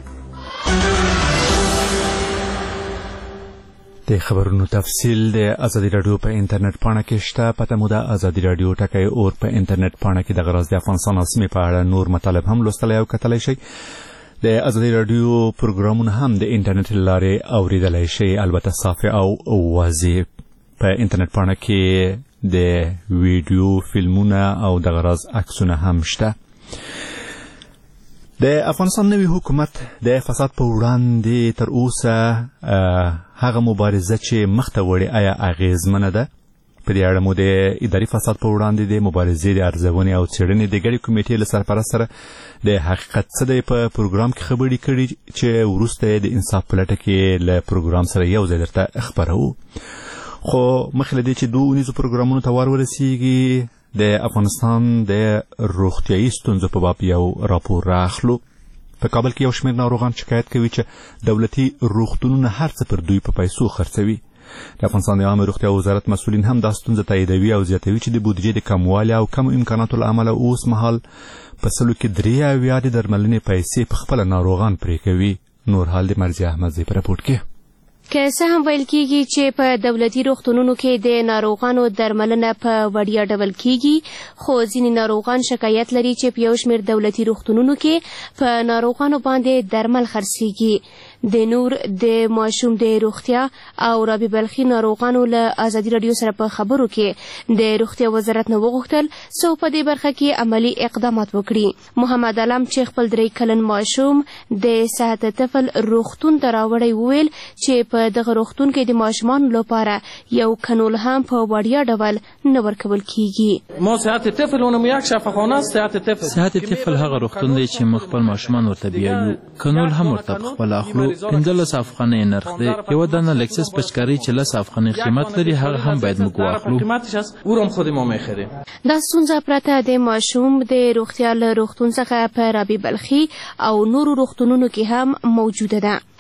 د خبرونو تفصیل د ازادي راډیو په انټرنیټ پاڼه کې شته. پته مو ده ازادي راډیو ټکی اور په انټرنیټ پاڼه کې دغه راز د افغانستان او سیمې په اړه نور مطالب هم لوستلی او کتلی شئ. د ازادي راډیو پروګرامونه هم د انټرنیټ له لارې اوریدلی شئ، البته صافي او واضح. په انټرنیټ پاڼه کې د ویډیو، فلمونه او دغه راز عکسونه هم شته. د افغانستان نوي حکومت د فساد په وړاندې تر اوسه هغه مبارزه چې مخته وړې آیا اغیزمنه ده؟ په دې اړه مو د اداري فساد په وړاندې د مبارزې د ارزونې او څېړنې د ګډې کمیټې له سرپرست سره د حقیقت څه دی په پروګرام کې خبرې کړي چې وروسته یې د انصاف په لټه کې له پروګرام سره یو ځای درته خپروو. خو مخکې له دې چې دوه اونیزو پروګرامونو ته ور ورسیږي، د افغانستان د روغتیایي ستونزو په باب یو راپور راخلو. په کابل کې یو شمېر ناروغان شکایت کوي چې دولتي روغتونونه هر څه پر دوی په پیسو خرڅوي. د افغانستان د عامه روغتیا وزارت مسؤلین هم دا ستونزه تاییدوي او زیاتوي چې د بودیجې د کموالي او کمو امکاناتو له امله اوس مهال په سلو کې درې اویا د درملنې پیسې په خپله ناروغان پرې کوي. نور حال د مرضیه احمدزی په راپورټ کې. که څه هم ویل کېږي چې په دولتي روغتونونو کې د ناروغانو درملنه په وړیا ډول کېږي، خو ځینې ناروغان شکایت لري چې په یو شمېر دولتي روغتونونو کې په ناروغانو باندې درمل خرڅېږي. د نور د ماشوم د روغتیا او رابعه بلخي ناروغانو له ازادي راډیو سره په خبرو کې د روغتیا وزارت نه وغوښتل څو په دې برخه کې عملی اقدامات وکړي. محمد علم چې خپل درې کلن ماشوم د صحت طفل روغتون ته راوړی وویل چې په دغه روغتون کې د ماشومانو لپاره یو کانول هم په وړیا ډول نه ورکول کیږي. ما صحت طفل اونم یک شفاخانه است. صحت طفل صحت طفل هغه روغتون دی چې موږ خپل ماشومان ورته بیایو. کانول هم ورته خپل اخلو. پنځلس افغانۍ نرخ دی. یو دانه لکسس پچکاری چې لس افغانۍ قیمت لري هغه هم باید موږ واخلو. قیمتش است او هم خود ما میخریم. دا ستونزه پرته د ماشوم د روغتیا له روغتون څخه په رابعه بلخي او نورو روغتونونو کې هم موجوده ده.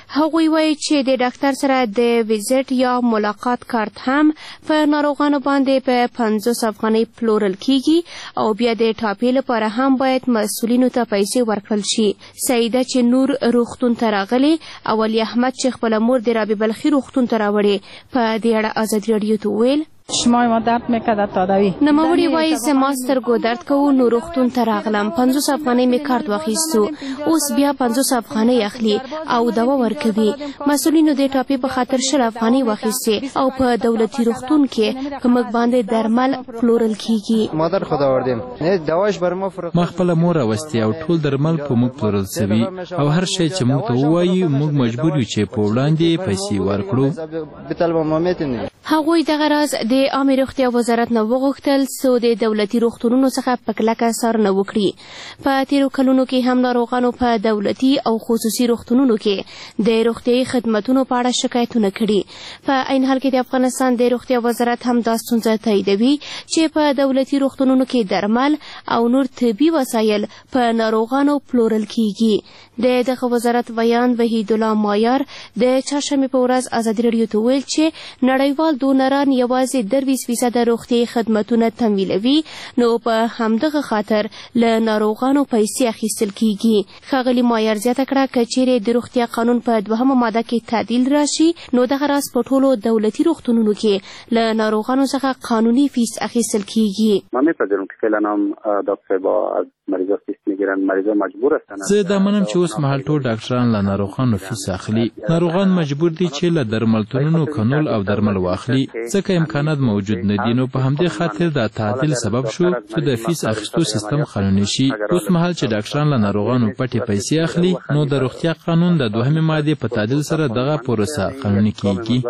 هغوی وایي چې د ډاکټر سره د ویزټ یا ملاقات کارت هم په ناروغانو باندې په پنځوس افغانۍ پلورل کیږي او بیا د ټاپې لپاره هم باید مسؤلینو ته پیسې ورکړل شي. سعیده چې نور روغتون ته راغلې او علي احمد چې خپله مور د رابعه بلخي روغتون ته راوړې په دې اړه ازادي راډیو ته وویل شمای ما درد میکرد تاداوی نوموړي وایي زما سترګو درد کوو نو روغتون ته راغلم پنځوس افغانۍ مې کارت واخیستو اوس بیا پنځوس افغانۍ اخلي او دوا ورکوي. مسؤلینو د ټاپې په خاطر شل افغانۍ واخیستې او په دولتي روغتون کې په موږ باندې درمل پلورل کیږي. مادر خدا وردیم نه دواش بر ما فروخت ما خپل مور راوستي او ټول درمل په موږ پلورل سوي او هر شی چې موږ ته ووایي موږ مجبور یو چې په وړاندې پیسې ورکړو. هغوی دغه راز د عامه روغتیا وزارت نه وغوښتل څو د دولتي روغتونونو څخه په کلکه څارنه وکړي. په تیرو کلونو کې هم ناروغانو په دولتي او خصوصي روغتونونو کې د روغتیايي خدمتونو په اړه شکایتونه کړي. په عین حال کې د افغانستان د روغتیا وزارت هم دا ستونزه تاییدوي چې په دولتي روغتونونو کې درمل او نور طبي وسایل په ناروغانو پلورل کیږي. د دغه وزارت ویان وحید الله مایار د چهارشنبې په ورځ ازادي راډیو ته ویل چې نړیوال دونران یوازې درویس فیصده روغتیايي خدمتونه تمویلوي نو په همدغه خاطر له ناروغانو پیسې اخیستل کیږي. ښاغلي مایار زیاته کړه که چیرې د روغتیا قانون په دوهمه ماده کې تعدیل راشي نو دغه راز په ټولو دولتي روغتونونو کې له ناروغانو څخه قانوني فیس اخیستل کیږي. ما میپذیرم که فعلا هم دکتر با از مریضا فیس میگیرن مریضا مجبور هستن. زه دا منم چې اوس مهال ټول ډاکټران له ناروغانو فیس اخلي. ناروغان مجبور دي چې له درملتونونو کنول او درمل واخلي ځکه امکانات موجود نه دي نو په همدې خاطر دا تعدیل سبب شو چې د فیس اخیستو سیستم قانوني شي. اوس مهال چې ډاکټران له ناروغانو پټې پیسې اخلي نو د روغتیا قانون د دوهمې مادې په تعدیل سره دغه پروسه قانوني کیږي.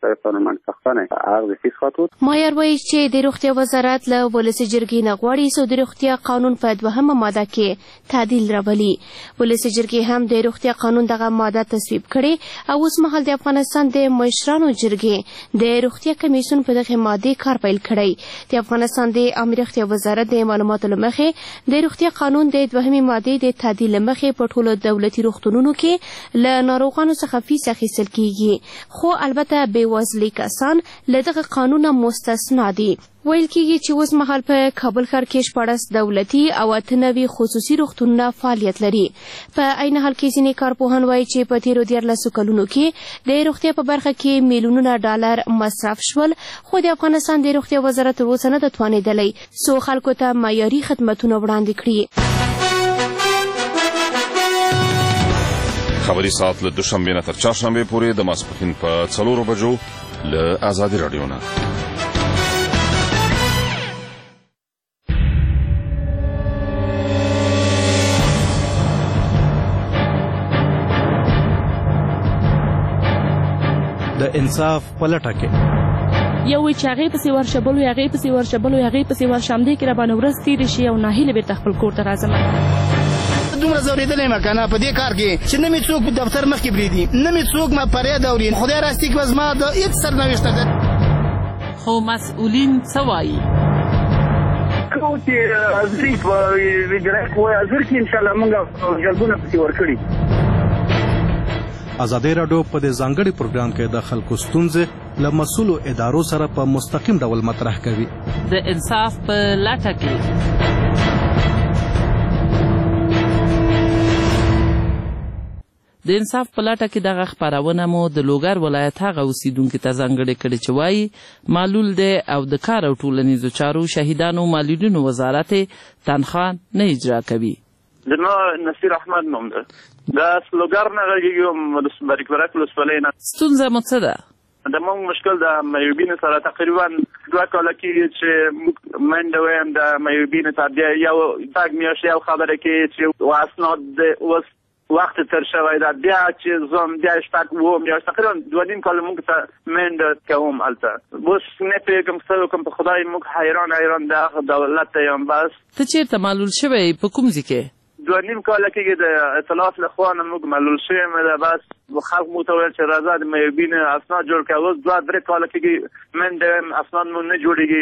مایار وایي چې د روغتیا وزارت له ولسي جرګې نه غواړي څو د روغتیا قانون په دوهمه ماده کې تعدیل راولي. ولسي جرګې هم د روغتیا قانون دغه ماده تصویب کړې او اوس مهال د افغانستان د مشرانو جرګې د روغتیا کمیسیون په دغه ماده کار پیل کړی. د افغانستان د عامه روغتیا وزارت د معلوماتو له مخې د روغتیا قانون د دوهمې مادې د تعدیل له مخې په ټولو دولتي روغتونونو کې له ناروغانو څخه فیس اخیستل کیږي خو البته بېوزلي کسان له دغه قانون مستثنا دي. ویل کیږي چې اوس مهال په کابل ښار کې شپاړس دولتي او اته نوي خصوصي روغتونونه فعالیت لري. په عین حال کې ځینې کارپوهان وایي چې په تیرو دیارلسو کلونو کې د روغتیا په برخه کې میلیونونه ډالر مصرف شول خو د افغانستان د روغتیا وزارت تر اوسه نه ده توانېدلی څو خلکو ته معیاري خدمتونه وړاندې کړي. خبري ساعت له دوشنبې نه تر چهارشنبې پورې د ماسپښین په څلورو بجو له ازادي راډیو نه. د انصاف په لټه کې یو چې هغې پسې ورشه بل هغې پسې ورشه بل هغې پسې ورشه همدې کې راباندې ورځ تېرې شي او ناهیلې بېرته خپل کور ته راځم. دومره ځورېدلی یم که نه په دې کار کې چې نه مې څوک په دفتر مخکې پرېږدي نه مې څوک ما فریاد اوري. خدای راستي که زما د هېڅ سرنوشته ده. خو مسؤلین څه وایي؟ کوم چې حاضري په وجرایت وایي حاضر کړي انشاءالله موږ جلبونه پسې ورکړي. ازادي راډیو په دې ځانګړي پروګرام کې د خلکو ستونزې له مسؤلو ادارو سره په مستقیم ډول مطرح کوي. د انصاف په لټه کې د انصاف په لټه کې دغه خپرونه مو د لوګر ولایت هغه اوسیدونکو ته ځانګړې کړې چې وایي معلول دی او د کار او ټولنیزو چارو شهیدانو معلولینو وزارت تنخواه نه اجرا کوي. زما نصیر احمد نوم ده. دا لوګر نه غږیږم باریک برک ولسوالۍ نه. ستونزه مو څه ده؟ د موږ مشکل د معیوبینو سره تقریبا دوه کاله کېږي چې موږ منډه ویم د معیوبینو ته بیا یو تګ میاشت یو خبره کوي چې اسناد اوس وخت تر شوی ده بیا چې زم بیا شپږ اووه میاشت تقریبا دوه نیم کال موږ ته منډه کوم هلته اوس نه پوهېږم څه وکړم په خدای موږ حیران حیران د هغه دولت ته یم. بس ته چېرته معلول شوی په کوم ځای کې؟ دوه نیم کاله کېږي د اطلاعات له خوا نه موږ معلول شوی مې ده. بس خلق مو ته ویل چې راځه د معیوبینو اسناد جوړ کړه. اوس دوه درې کاله کېږي منډه یم اسناد مو نه جوړېږي.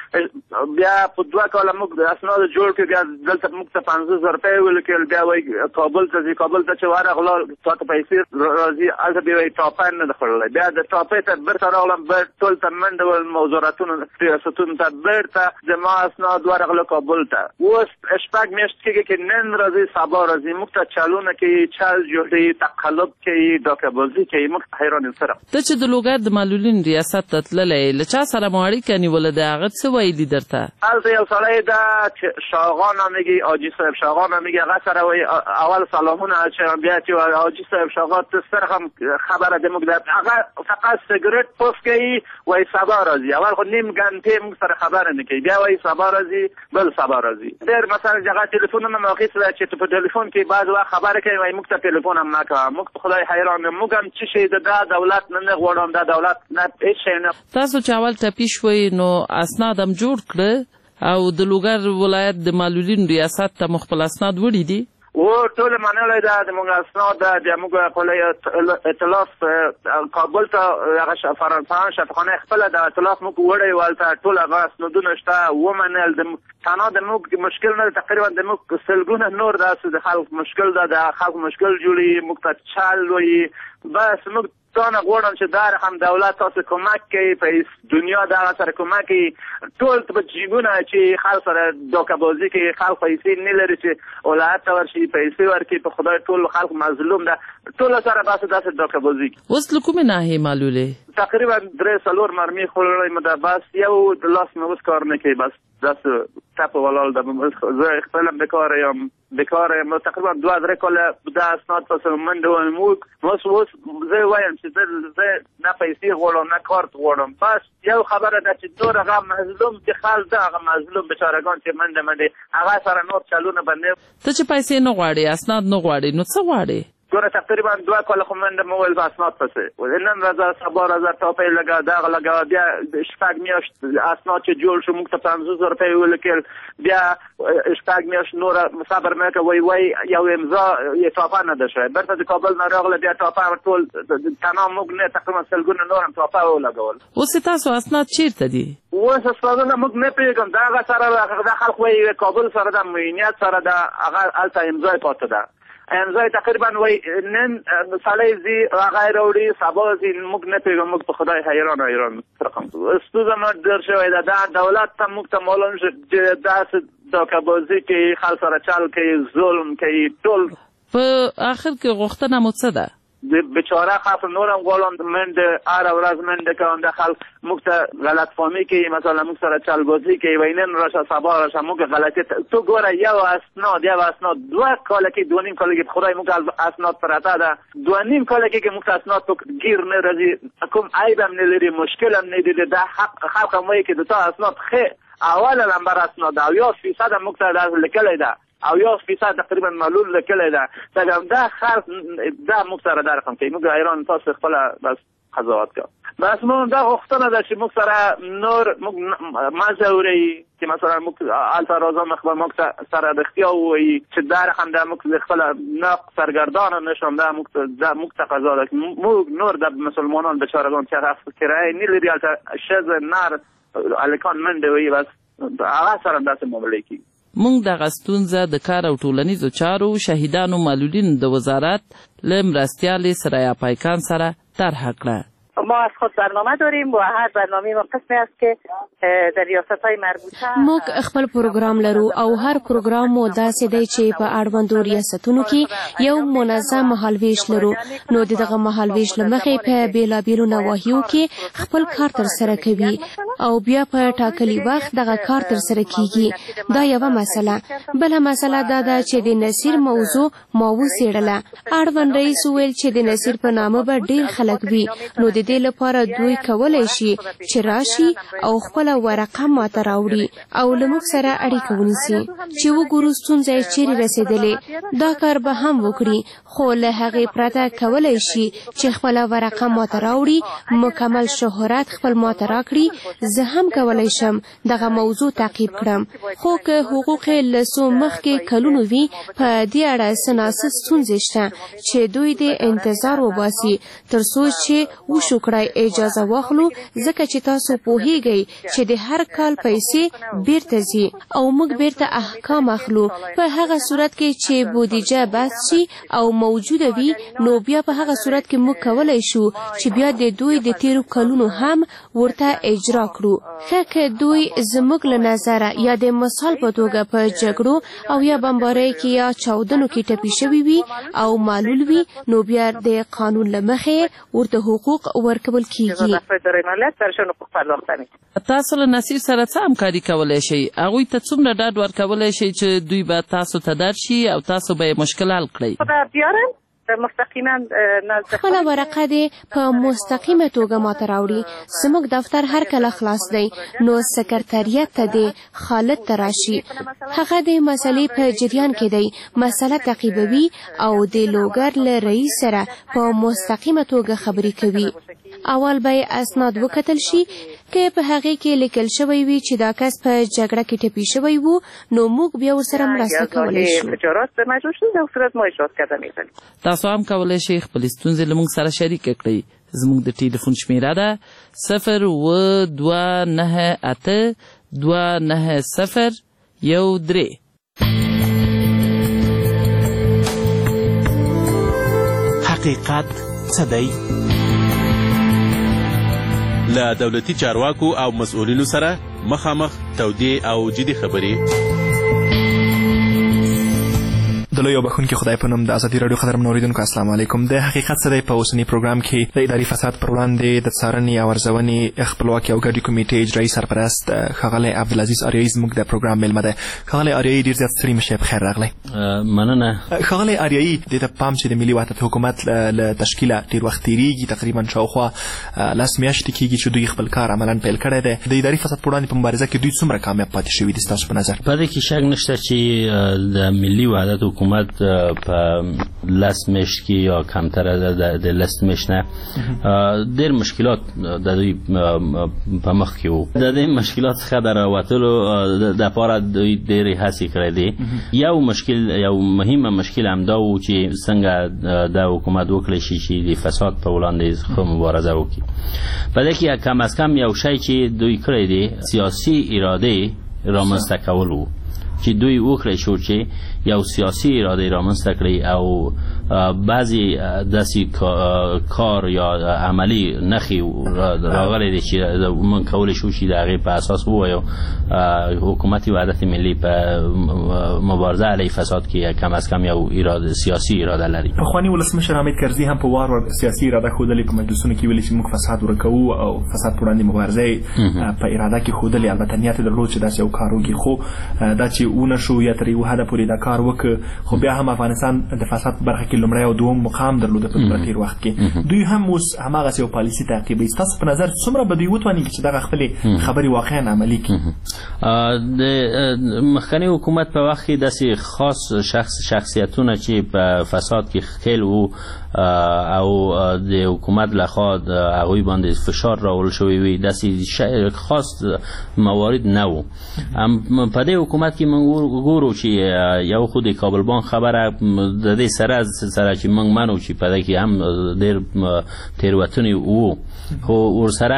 بیا په دوه کاله موږ اسناد جوړ کړ، بیا دلته موږ ته پنځه زره روپۍ ولیکل، بیا وایي کابل ته ځي، کابل ته چې ورغلو تا ته پیسې راځي، هلته بیا وایي ټاپه نه ده خوړلی، بیا د ټاپې ته بیرته راغلم، ټول ته منډه ول وزارتونو ریاستونو ته، بیرته زما اسناد ورغلو کابل ته. اوس شپږ میاشتې کېږي چې نن راځي سبا راځي، موږ ته چلونه کوي، چل جوړوي، تقلب کوي، ډاکه‌بازي کوي، موږ حیران یو سره. ته چې د لوګر د معلولین ریاست ته تللی، له چا سره مو اړیکه نیوله ده؟ هغه څه ویلي درته؟ هلته یو سړی ده چې شاغان نامیږي، حاجي صاحب شاغان نامیږي، هغه سره وایي اول سلامونه چې بیا چې حاجي صاحب شاغان ته سره هم خبره د موږ ده، هغه فقط سګرټ پوف کوي، وایي سبا راځي. اول خو نیم ګنټې موږ سره خبره نه کوي، بیا وایي سبا راځي، بل سبا راځي. ډېر مثلا هغه تلیفونونه مو اخیستل چې په تلیفون کې بعض وخت خبره کوي، وایي موږ ته تلیفون هم نه کوه. موږ په خدای حیران یو، موږ هم څه شی د دا دولت نه نه غواړم، دا دولت نه هېڅ شی نه. تاسو چې اول ټپي شوئ نو اسناد هم جوړ کړه او د لوګر ولایت د معلولین ریاست ته مو خپل اسناد وړي دي؟ و ټول منلې ده د موږ اسناد ده، د موږ په اطلاف کابل ته هغه فرانسویان شفاخانه خپله د اطلاف موږ وړی ولته ټول هغه اسنادونه شته ومنل. د تنها د موږ مشکل نه ده، تقریبا د موږ سلګونه نور داسې د خلک مشکل ده، د خلک مشکل جوړي، موږ ته چل وایي. بس موږ تانه غواړم چې دا رقم دولت تاسو کمک کوي، په دنیا دغه سره کمک کوي، ټول په جیبونه چې خلک سره ډاکه‌بازي کوي، خلک پیسې نه لري چې ولایت ته ورشي پیسې ورکړي، په خدای ټول خلک مظلوم ده، ټول سره بس داسې ډاکه‌بازي کوي. اوس له کومې ناحیې معلولې؟ تقریبا درې څلور مرمۍ خوړلی مو ده، بس یو لاس مې اوس کار نه کوي، بس داسې ټپه ولاړ ده، زه خپله بېکاره یم بېکاره یم. تقریبا دوه درې کاله دا اسناد پسې منډه وم، موږ اوس اوس زه وایم چې زه نه پیسې غواړم نه کارت غواړم، بس یو خبره ده چې نور هغه مظلوم چې خلک ده، هغه مظلوم بېچارهګان چې منډه منډې هغه سره نور چلونه به نه. ته چې پیسې نه غواړې، اسناد نه غواړې، نو څه غواړې؟ ګوره تقریبا دوه کاله خو منډه مو ویل په اسناد پسې، نن راځه سبا راځه ټاپۍ لګوه دغه لګوه، بیا شپږ میاشت اسناد چې جوړ شو موږ ته پنځوس زره روپۍ ولیکل، بیا شپږ میاشت نوره صبر مې کوه، وایي وایي یو امضا یې ټاپه نه ده شوی، بیرته د کابل نه راغله، بیا ټاپه ټول تنها موږ نه تقریبا سلګونه نور هم ټاپه ولګول. اوس تاسو اسناد چیرته دي؟ اوس اسنادونه موږ نه پوهېږم، د هغه سره د خلک وایي کابل سره ده، معینیت سره ده، هغه هلته امضا یې پاتې ده، امضا تقریبا وای نن سړی ځي هغه راوړي، سبا ځي، موږ نه پوهېږو، موږ په خدای حیران حیران رقم. ستونزه مو ډېر شوې ده، دا دولت ته موږ ته معلوم شو چې داسې ډاکه‌بازي کوي، خلک سره چل کوي، ظلم کوي، ټول. په آخر کې غوښتنه مو څه ده؟ د بیچاره خلک نور هم غواړم منډه هره ورځ منډه کوم، د خلک موږ ته غلط فهمي کوي، مثلا موږ سره چلبازي کوي، وایي نن راشه سبا راشه، موږ غلطي تو ګوره یو اسناد یو اسناد دوه کاله کې دوه نیم کاله کې خدای موږ اسناد پراته ده، دوه نیم کاله کې که موږ ته اسناد په ګیر نه راځي، کوم عیب هم نه لري، مشکل هم نه دی، دا حق خلک هم وایي چې د تا اسناد ښه اول نمبر اسناد اویا فیصد موږ ته لیکلی ده، اویا فیصد تقریبا معلول لیکلی ده، دا خلک دا موږ سره دا رقم کوي، موږ حیران تاسو خپله بس قضاوت کوه. بس مو دا غوښتنه ده چې موږ سره نور موږ ما ځورئ چې مثلا موږ هلته راځم خپل موږ سره رښتیا ووایي چې دا رقم ده، موږ خپله ناق سرګردانه نه شم، دا موږ ته قضا ده. موږ نور د مسلمانان بېچارهګان چې هغه کرایه نه لري، هلته ښځې نر هلکان منډې وهي، بس هغه سره داسې معاملې کېږي. موږ دغه ستونزه د کار او ټولنیزو چارو شهیدانو معلولینو د وزارت له مرستیال سریا پایکان سره طرح کړه. ما از خود برنامه داریم و هر برنامه ما قسمی است که در ریاست‌های مربوطه موږ خپل پروګرام لرو او هر پروګرام مو داسې دی چې په اړوندو ریاستونو کې یو منظم مهالویش لرو، نو دغه مهالویش له مخې په بیلابیلو نواحیو کې خپل کار تر سره کوي او بیا په ټاکلي وخت دغه کار تر سره کیږي. دا یوه مسله. بله مسله دا ده چې د نصیر موضوع ما وڅېړله. اړوند رئیس وویل چې د نصیر په نامه به ډېر خلک وي، نو د دې لپاره دوی کولی شي چې راشي او خپله ورقه ماته راوړي او له موږ سره اړیکه ونیسي چې وګورو ستونزه یې چیرې رسېدلې. دا کار به هم وکړي، خو له هغې پرته کولی شي چې خپله ورقه ماته راوړي، مکمل شهرت خپل ماته راکړي، زه هم کولای شم دغه موضوع تعقیب کړم، خو که حقوق له څو مخکې کلونو وي په دې اړه څه ناسه ستونزې شته چې دوی د انتظار وباسي تر څو چې وشو کړای اجازه واخلو، ځکه چې تاسو پوهیږئ چې د هر کال پیسې بیرته ځي او موږ بیرته احکام اخلو. په هغه صورت کې چې بودیجه بس شي او موجوده وي نو بیا په هغه صورت کې موږ کولای شو چې بیا د دوی د تیرو کلونو هم ورته اجرا کړو. ښه که دوی زموږ له نظره یا د مثال په توګه په جګړو او یا بمبارۍ کې یا چاودنو کې ټپي شوي وي او معلول وي نو بیا د قانون له مخې ورته حقوق ورکول کیږي. تاسو له نصیر سره څه همکاري کولی شئ؟ هغوی ته څومره ډاډ ورکولی شئ چې دوی به تاسو ته درشي او تاسو به یې مشکل حل کړئ؟ مستقیما خپله ورقه دې په مستقیمه توګه ماته راوړي. زموږ دفتر هر کله خلاص دی نو سکرتریت ته دې خالد ته راشي. هغه د مسلې په جریان کې دی، مسله تعقیبوي او د لوګر له رئیس سره په مستقیمه توګه خبرې کوي. اول به اسناد وکتل شي که په هغې کې لیکل شوی وي چې دا کس په جګړه کې ټپي شوی وو نو موږ بیا ورسره مرسته کولی شو. تاسو هم کولی شئ خپلې ستونزې له موږ سره شریکه کړئ. زموږ د ټلیفون شمیره ده صفر اوه دوه نهه اته دوه نهه صفر یو درې. حقیقت څه دی؟ له دولتي چارواکو او مسؤلینو سره مخامخ تودې او جدي خبرې. د لوی او بخښونکي خدای په نوم د ازادي راډیو قدرمنو اورېدونکو السلام علیکم. د حقیقت څه دی په اوسني پروګرام کې د اداري فساد پر وړاندې د څارنې او ارزونې خپلواکي او ګډې کمیټې اجرایي سرپرست ښاغلی عبدالعزیز آریایي زموږ د پروګرام میلمه دی. ښاغلی آریایي ډېر زیات ستړي مه شئ، بخیر راغلی. مننه. ښاغلی آریایي دې ته پام چې د ملي وحدت حکومت له تشکیله ډېر وخت تېرېږي، تقریبا شاوخوا لس میاشتې کېږي چې دوی خپل کار عملا پیل کړی دی. د اداري فساد پر وړاندې په مبارزه کې دوی څومره کامیاب پاتې شوي دي ستاسو په نظر؟ په دې کې شک نشته چې د ملي وحدت حکومت په لس میاشت کې یا کمتر د لس میاشت نه ډېر مشکلات د دوی په مخ کې وو. د دې مشکلات څخه د راوتلو دپاره دوی ډېرې هڅې کړې دي. یو مشکل یو مهمه مشکل همدا و چې څنګه د حکومت وکړی شي چې د فساد په وړاندې ښه مبارزه وکړي. په دې کې کم از کم یو شی چې دوی کړی دی سیاسي اراده رامنځته کول و چې دوی وکړی شو چې یو سیاسي اراده رامنځته کړي او بعضی داسې کار یا عملی نښې راغلی دی چې موږ کولی شو چې د هغې په اساس ووایو حکومت وحدت ملي په مبارزه علیه فساد کې کم از کم یو اراده سیاسي اراده لري. پخواني ولسمشر حامد کرزي هم په وار وار سیاسي اراده ښودلې، په مجلسونو کې ویلي چې موږ فساد ورکوو او فساد پر وړاندې مبارزه په اراده کې ښودلې. البته نیت یې درلود چې داسې یو کار وکړي، خو دا چې ونه شو یا تر یوه حده پورې دا کار وکړ، خو بیا هم افغانستان د فساد په برخه کې لومړی او دوم مقام درلوده په دومره تېر وخت کې. دوی هم اوس هماغسې یو پالیسي تعقیبوي. ستاسو په نظر څومره به دوی وتوانېږي چې دغه خپلې خبرې واقعا عملي کړي؟ د مخکني حکومت په وخت کې داسې خاص شخص شخصیتونه چې په فساد کې ښکیل وو او د حکومت لخوا د هغوی باندې فشار راوړل شوی وي، داسې خاص موارد نه وو. په دې حکومت کې موږ ګورو چې یو خو د کابل بانک خبره د دې سره سره چې موږ منو چې په دې کې هم ډېر تېروتنې وو، خو ورسره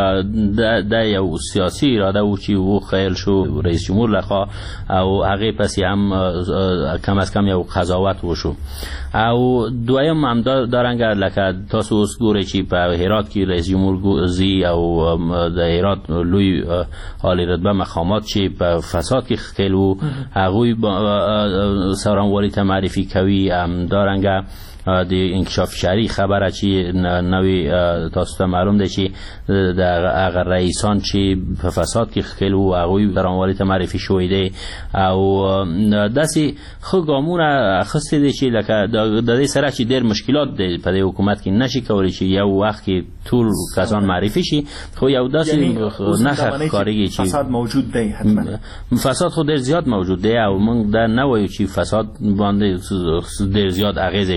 د یو سیاسي اراده و چې وښیل شو رئیس جمهور لخوا او هغې پسې هم کم از کم یو قضاوت وشو. او دویم هم دارنګه لکه تاسو اوس ګورئ چې په هرات کې رئیس جمهور ځي او د هرات لوی عالی رتبه مقامات چې په فساد کې ښکیل وو هغوی څارنوالي ته معرفي کوي. همدارنګه د انکشاف شهري خبره چې نوې تاسو ته معلوم دی چې د هغه رئیسان چې په فساد کې ښکیل وو هغوی څارنوالي ته معرفي شوی دی او داسې ښه ګامونه اخیستي دي چې لکه د دې سره چې ډېر مشکلات دی په دې حکومت کې نشي کولی چې یو وخت کې ټول کسان معرفي شي، خو یو داسې نښه ښکارېږي چې فساد موجود دی. حتما فساد خو ډېر زیات موجود دی او موږ دا نه وایو چې فساد باندې ډېر زیات اغېزې کړې دي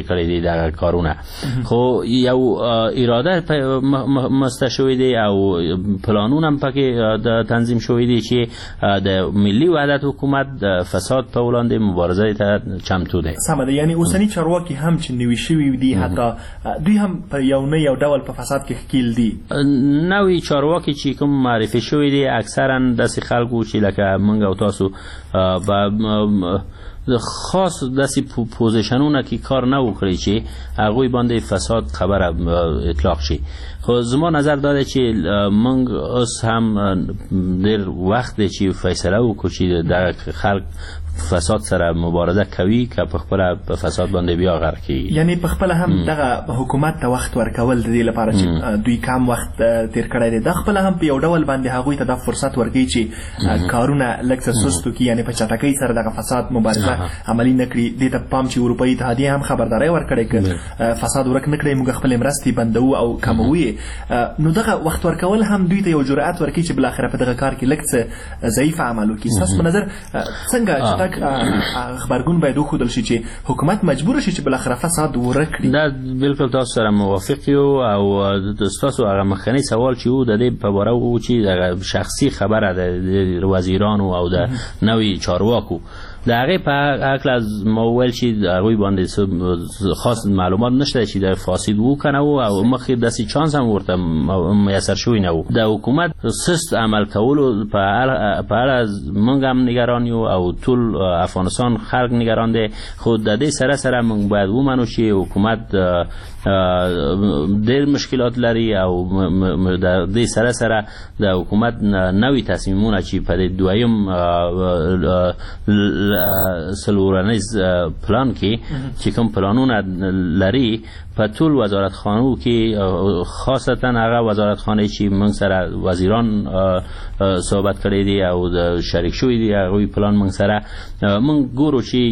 دغه کارونه خو یو اراده مسته شوې دي او پلانونه هم پکې د تنظیم شوې دي چې د ملي وحدت حکومت د فساد په وړاندې مبارزه ته چمتو دی. سمه ده، یعنی اوسنی چارواکي هم چې نوي شوي دي حتی دوی هم په یو نه یو ډول په فساد کې ښکیل دي. نوي چارواکي چې کوم معرفي شوي دي اکثرا داسې خلکو چې لکه موږ او تاسو به خاص داسې پوزیشنونه کې کار نه وکړي چې هغوی باندې فساد خبره اطلاق شي. خو زما نظر داده چې موږ اوس هم ډېر وخت دی چې فیصله وکړو چې د خلک فساد سره مبارزه کوي که په خپل په فساد باندې بیا غرق کیږي. یعنی په خپل هم دغه حکومت ته وخت ورکول د دې لپاره چې دوی کم وخت تیر کړی دی، د خپل هم په یو ډول باندې هغوی ته دا فرصت ورکوي چې کارونه لږ څه سست کړي، یعنی په چټکۍ سره دغه فساد مبارزه عملي نه کړي. دې ته پام چې اروپایي اتحادیه هم خبرداری ورکړې که فساد ورک نه کړي موږ خپلې مرستې بندوو او کموو. نو دغه وخت ورکول هم دوی ته یو جرأت ورکوي چې بالاخره په دغه کار کې لږ څه ضعیف عمل وکړي. ستاسو په نظر څنګه خبرګون باید وښودل شي چې حکومت مجبور شي چې بالاخره فساد ورک کړي؟ دا بالکل تاسو سره موافق یو او تاسو هغه مخکنی سوال چې و د دې په باره و چې د شخصي خبره د وزیرانو او د نوي چارواکو د هغې په هکله ما وویل چې د هغوی باندې خاص معلومات نشته چې د فاسد وکنه و او مخکې داسې چانس هم ورته میسر شوی نه و. د حکومت سست عمل کولو په اړه موږ هم نگران یو او ټول افغانستان خلک نگران دی. خو د دې سره سره موږ باید ومنو چې حکومت ډېر مشکلات لري او د دې سره سره د حکومت نوي تصمیمونه چې په دې دویم سلورنیز پلان کې چې کوم پلانونه لري په ټول وزارت خانو کې خاصتا هغه وزارت خانه چې موږ سره وزیران صحبت کړي دي او د شریک شوي دي هغوی پلان موږ سره موږ ګورو چې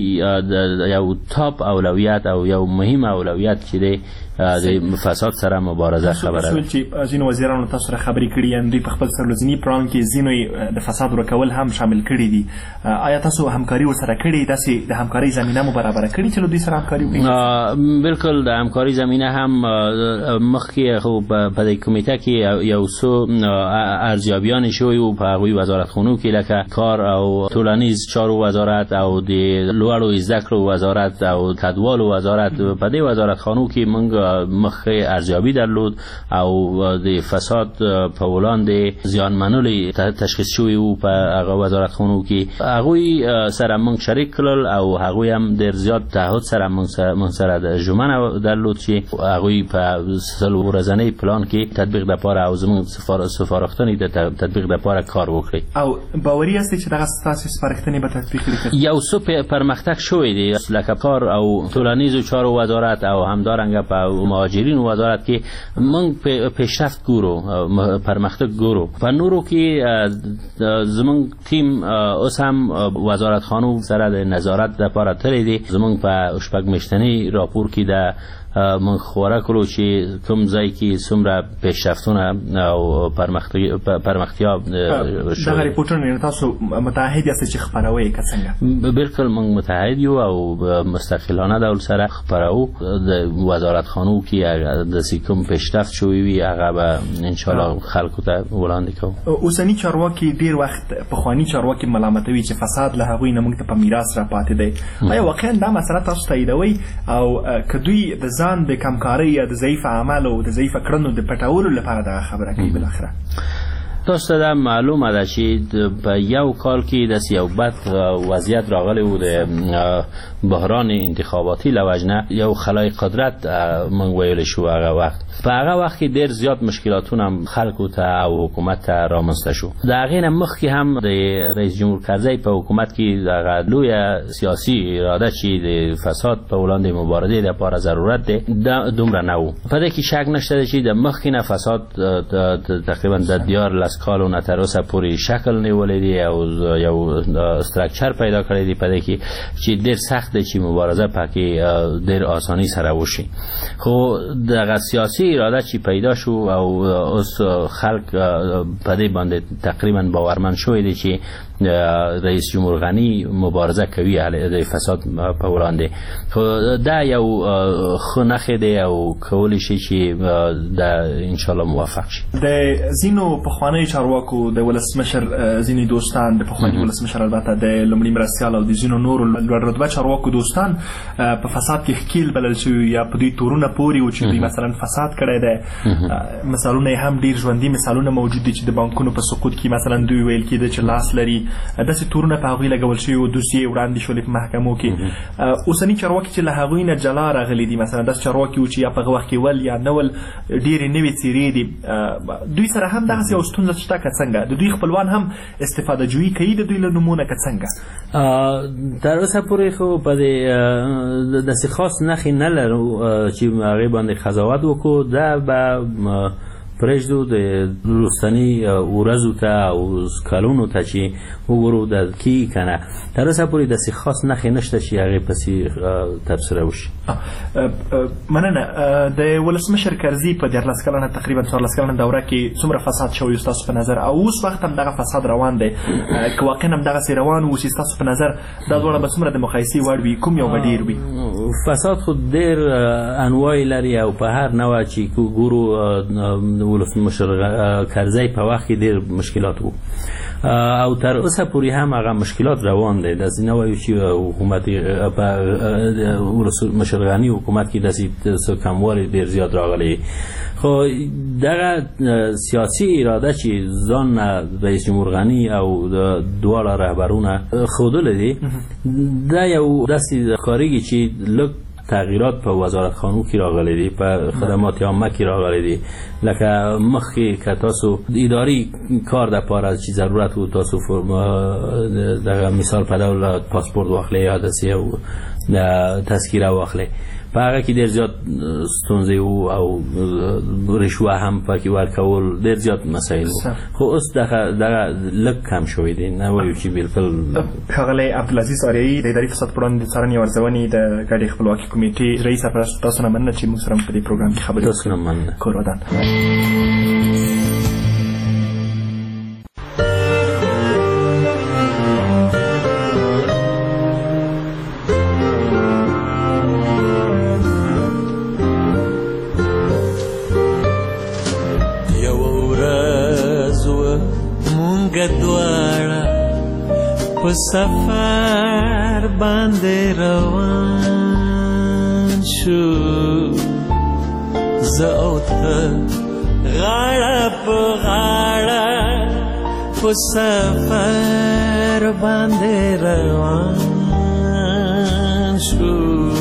یو تاپ اولویت او یو مهم اولویت چې دی د فساد سره مبارزه خبره ده. چې ځینو وزیرانو تاسو سره خبرې کړي یعنې دوی په خپل سرلوزني پلان کې ځینو د فساد ورکول هم شامل کړي دي. آیا تاسو همکاري ورسره کړې؟ داسې د همکارۍ زمینه مو برابره کړې چې له دوی سره همکاري وکړي؟ بالکل د همکارۍ زمینه هم مخکې خو په دې کمیټه کې یو څو ارزیابیان شوي وو په هغوی وزارتخانو کې لکه کار او ټولنیز چارو وزارت او د لوړو زده کړو وزارت او کډوالو وزارت. په دې وزارتخانو کې موږ مخکې ارزیابي درلود او د فساد په وړاندې زیان منلي تشخیص شوي وو په هغه وزارتخانو کې. هغوی سره موږ شریک کړل او هغوی هم ډېر زیات تعهد سره موږ سره د ژمنه درلود چې هغوی په څلور ورځني پلان کې تطبیق لپاره او زموږ سپارښتنې د تطبیق لپاره کار وکړي. او باوري یاستئ چې دغه ستاسې سپارښتنې به تطبیق کړي؟ یو څه پرمختګ شوی دی لکه کار او ټولنیزو چارو وزارت او همدارنګه په مهاجرین وزارت کې موږ پیشرفت ګورو، پرمختګ ګورو. په نورو کې زموږ تیم اوس هم وزارت خانو سره د نظارت لپاره تللی دی. زموږ په شپږ میاشتني راپور کې د من خوره کړو چې کوم ځای کې څومره پیشرفتونه او پرمختیا شوه. دغه ریپورټونه تاسو متعهد یاست چې خپروئ که څنګه؟ بالکل موږ متعهد یو او مستقلانه ډول سره خپرو. د وزارت خانو کې د کوم پیشرفت شوی وي هغه به انشاءالله خلکو ته وړاندې کوو. اوسني چارواکي ډېر وخت پخواني چارواکي ملامتوي چې فساد له هغوی نه موږ ته په میراث راپاتې دی. آیا واقعا دا مسله تاسو تاییدوئ او که دوی د ځان د کمکارۍ یا د ضعیف عمل او د ضعیف کړنو د پټولو لپاره دغه خبره کوي؟ بالاخره تاسو ته معلومه ده چې په یو کال کې داسې یو بد وضعیت راغلی و د بحران انتخاباتي له وجنه یو خلای قدرت موږ ویلی شو. هغه وخت په هغه وخت کې ډېر زیات مشکلاتونه هم خلکو ته او حکومت ته رامنځته شو. د هغې نه مخکې هم د رئیس جمهور کرزی په حکومت کې دغه لویه سیاسي اراده چې د فساد په وړاندې مبارزې لپاره ضرورت دی دومره نه و. په دې کې شک نشته چې د مخکې نه فساد تقریبا د دیار کالو نه تر اوسه پورې شکل نیولې دي او یو استراکچر پیدا کړی دی په دې کې چې ډېر سخت دی چې مبارزه پکې ډېر آسانی سره وشي. خو دغه سیاسي اراده چې پیدا شو او اوس خلک په دې باندې تقریبا باورمند شوی دي چې رئیس جمهور غنی مبارزه کوي د فساد په وړاندې. خو دا یو ښه نښې دی او کولی شي چې د انشاءالله موفق شي. د ځینو پخوانیو چارواکو د ولسمشر ځینې دوستان د پخواني ولسمشر البته د لومړي مرستیال او د ځینو نورو لوړ رتبه چارواکو دوستان په فساد کې ښکیل بلل شوي یا په دوی تورونه پورې و چې دوی مثلا فساد کړی دی. مثالونه یې هم ډېر ژوندي مثالونه موجود دي چې د بانکونو په سقوط کې مثلا دوی ویل کېده چې لاس لري. داسې تورونه په هغوی لګول شوي و، دوسیې وړاندې شولې په محکمو کې. اوسني چارواکي چې له هغوی نه جلا راغلي دي مثلا داسې چارواکي و چې یا په هغه وخت کې ول یا نه ول ډېرې نوې څېرې دي، دوی سره هم دغسې یو ستونزه شته که څنګه؟ د دوی خپلوان هم استفاده جویي کوي د دوی له نومونه که څنګه؟ تر اوسه پورې خو په دې داسې خاص نښې نه لرو چې هغې باندې قضاوت وکړو. دا به پرېږدو د وروستني ورځو ته او کلونو ته چې وګورو د کېږي که نه. تر اوسه پورې داسې خاص نښې نشته چې هغې پسې تبصره وشي. مننه. د ولسمشر کرزي په دیارلس کلنه تقریبا څوارلس کلنه دوره کې څومره فساد شوی ستاسو په نظر او اوس وخت هم دغه فساد روان دی؟ که واقعا هم دغسې روان و چې ستاسو په نظر دا دواړه به څومره د مقایسې وړ وي؟ کوم یو به ډېر وي؟ فساد خو ډېر انواعی لري او په هر نوع چې ګورو ولسمشر کرزی په وخت کې ډېر مشکلات وو او تر اوسه پورې هم هغه مشکلات روان دي. داسې نه وایو چې حکومت په ولسمشر غني حکومت کې داسې کموالی ډېر زیات راغلی. خو دغه سیاسي اراده چې ځان رئیس جمهور غني او دواړه رهبرونه ښودلی دي دا یو داسې ښکارېږي چې لږ تغییرات په وزارت خانو کې راغلي دي، په خدمات عامه کې راغلي دي. لکه مخکې که تاسو اداري کار دپاره چې ضرورت و تاسو دغه مثال په ډول پاسپورت واخلئ یا داسې یو تذکیره واخلئ، په هغه کې ډېر زیات ستونزې وو او رشوه هم پکې ورکول ډېر زیات مسایل وو. خو اوس دغه لږ کم شوی دی، نه وایو چې بالکل. ښاغلی عبدالعزیز آریایي د اداري فساد پر وړاندې د څارنې او ارزونې د ګډې خپلواکۍ کمیټې رئیس سرپرست، تاسو نه مننه چې موږ سره په دې پروګرام کې خبرې وکړو. تاسو نه مننه. کور ودان. په سفر باندې روان شو زه او ته غاړه په غاړه په سفر باندې روان شو.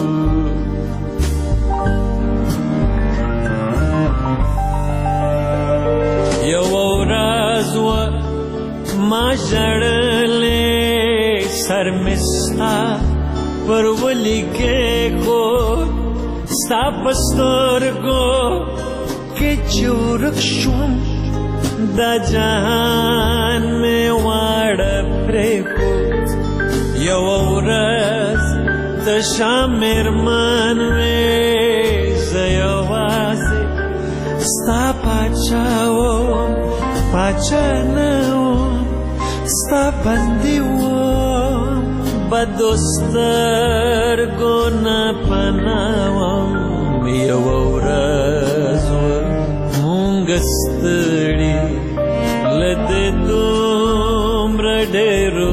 یو ورځ ما ژړلې سر می ستا پر ولیکې کو ستا په سترګو کې چې ورک شوم دا جهان مې واړه پرېښود. یوه ورځ د شام مېرمن وې زه یوازې ستا پاچا وم پاچا نه وم ستا بندي وم بدو سترګو نه پناه وم. یوه ورځ وه مونږ ستړي له دې دومره ډېرو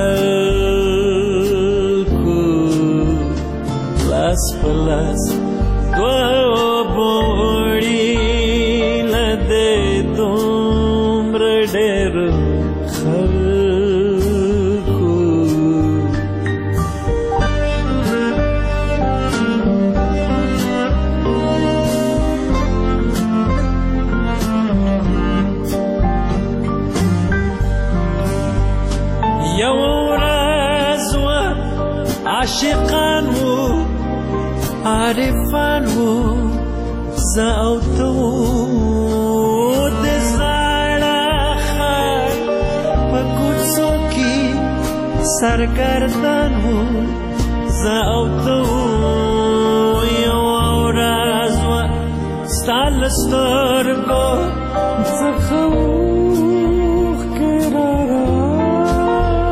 خلکو لاس په لاس دوه اوبه وړي له دې دومره ډېرو خلکو. عاشقان وو عارفان وو زه او ته وو د زاړه ښار په کوڅو کې سرګردان وو زه او ته وو. یوه ورځ وه ستا له سترګو څخه اوښکې را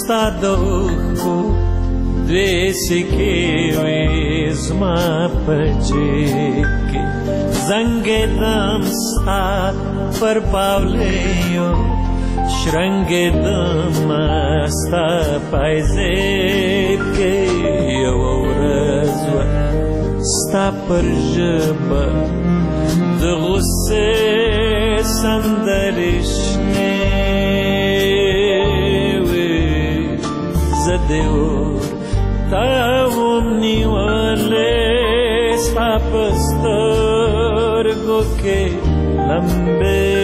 ستا د اوښکو دوې سکې وې زما په جیب کې زنګېدم ستا پر پاولیو شرنګېدم ستا پایزیب کې یوه ورځ وه ستا پر ژبه د غصې سندرې شنې وې زه دې اور ته وم نیولې ستا په سترګو کې لمبې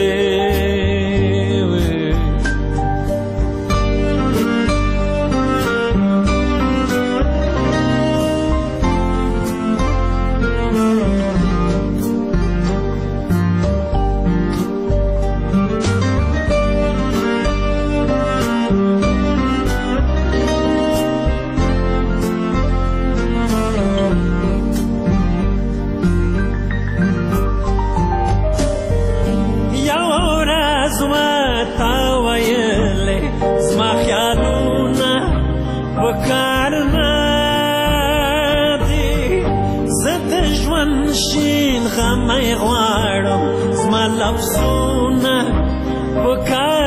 غمی غواړم زما لفظونه په کار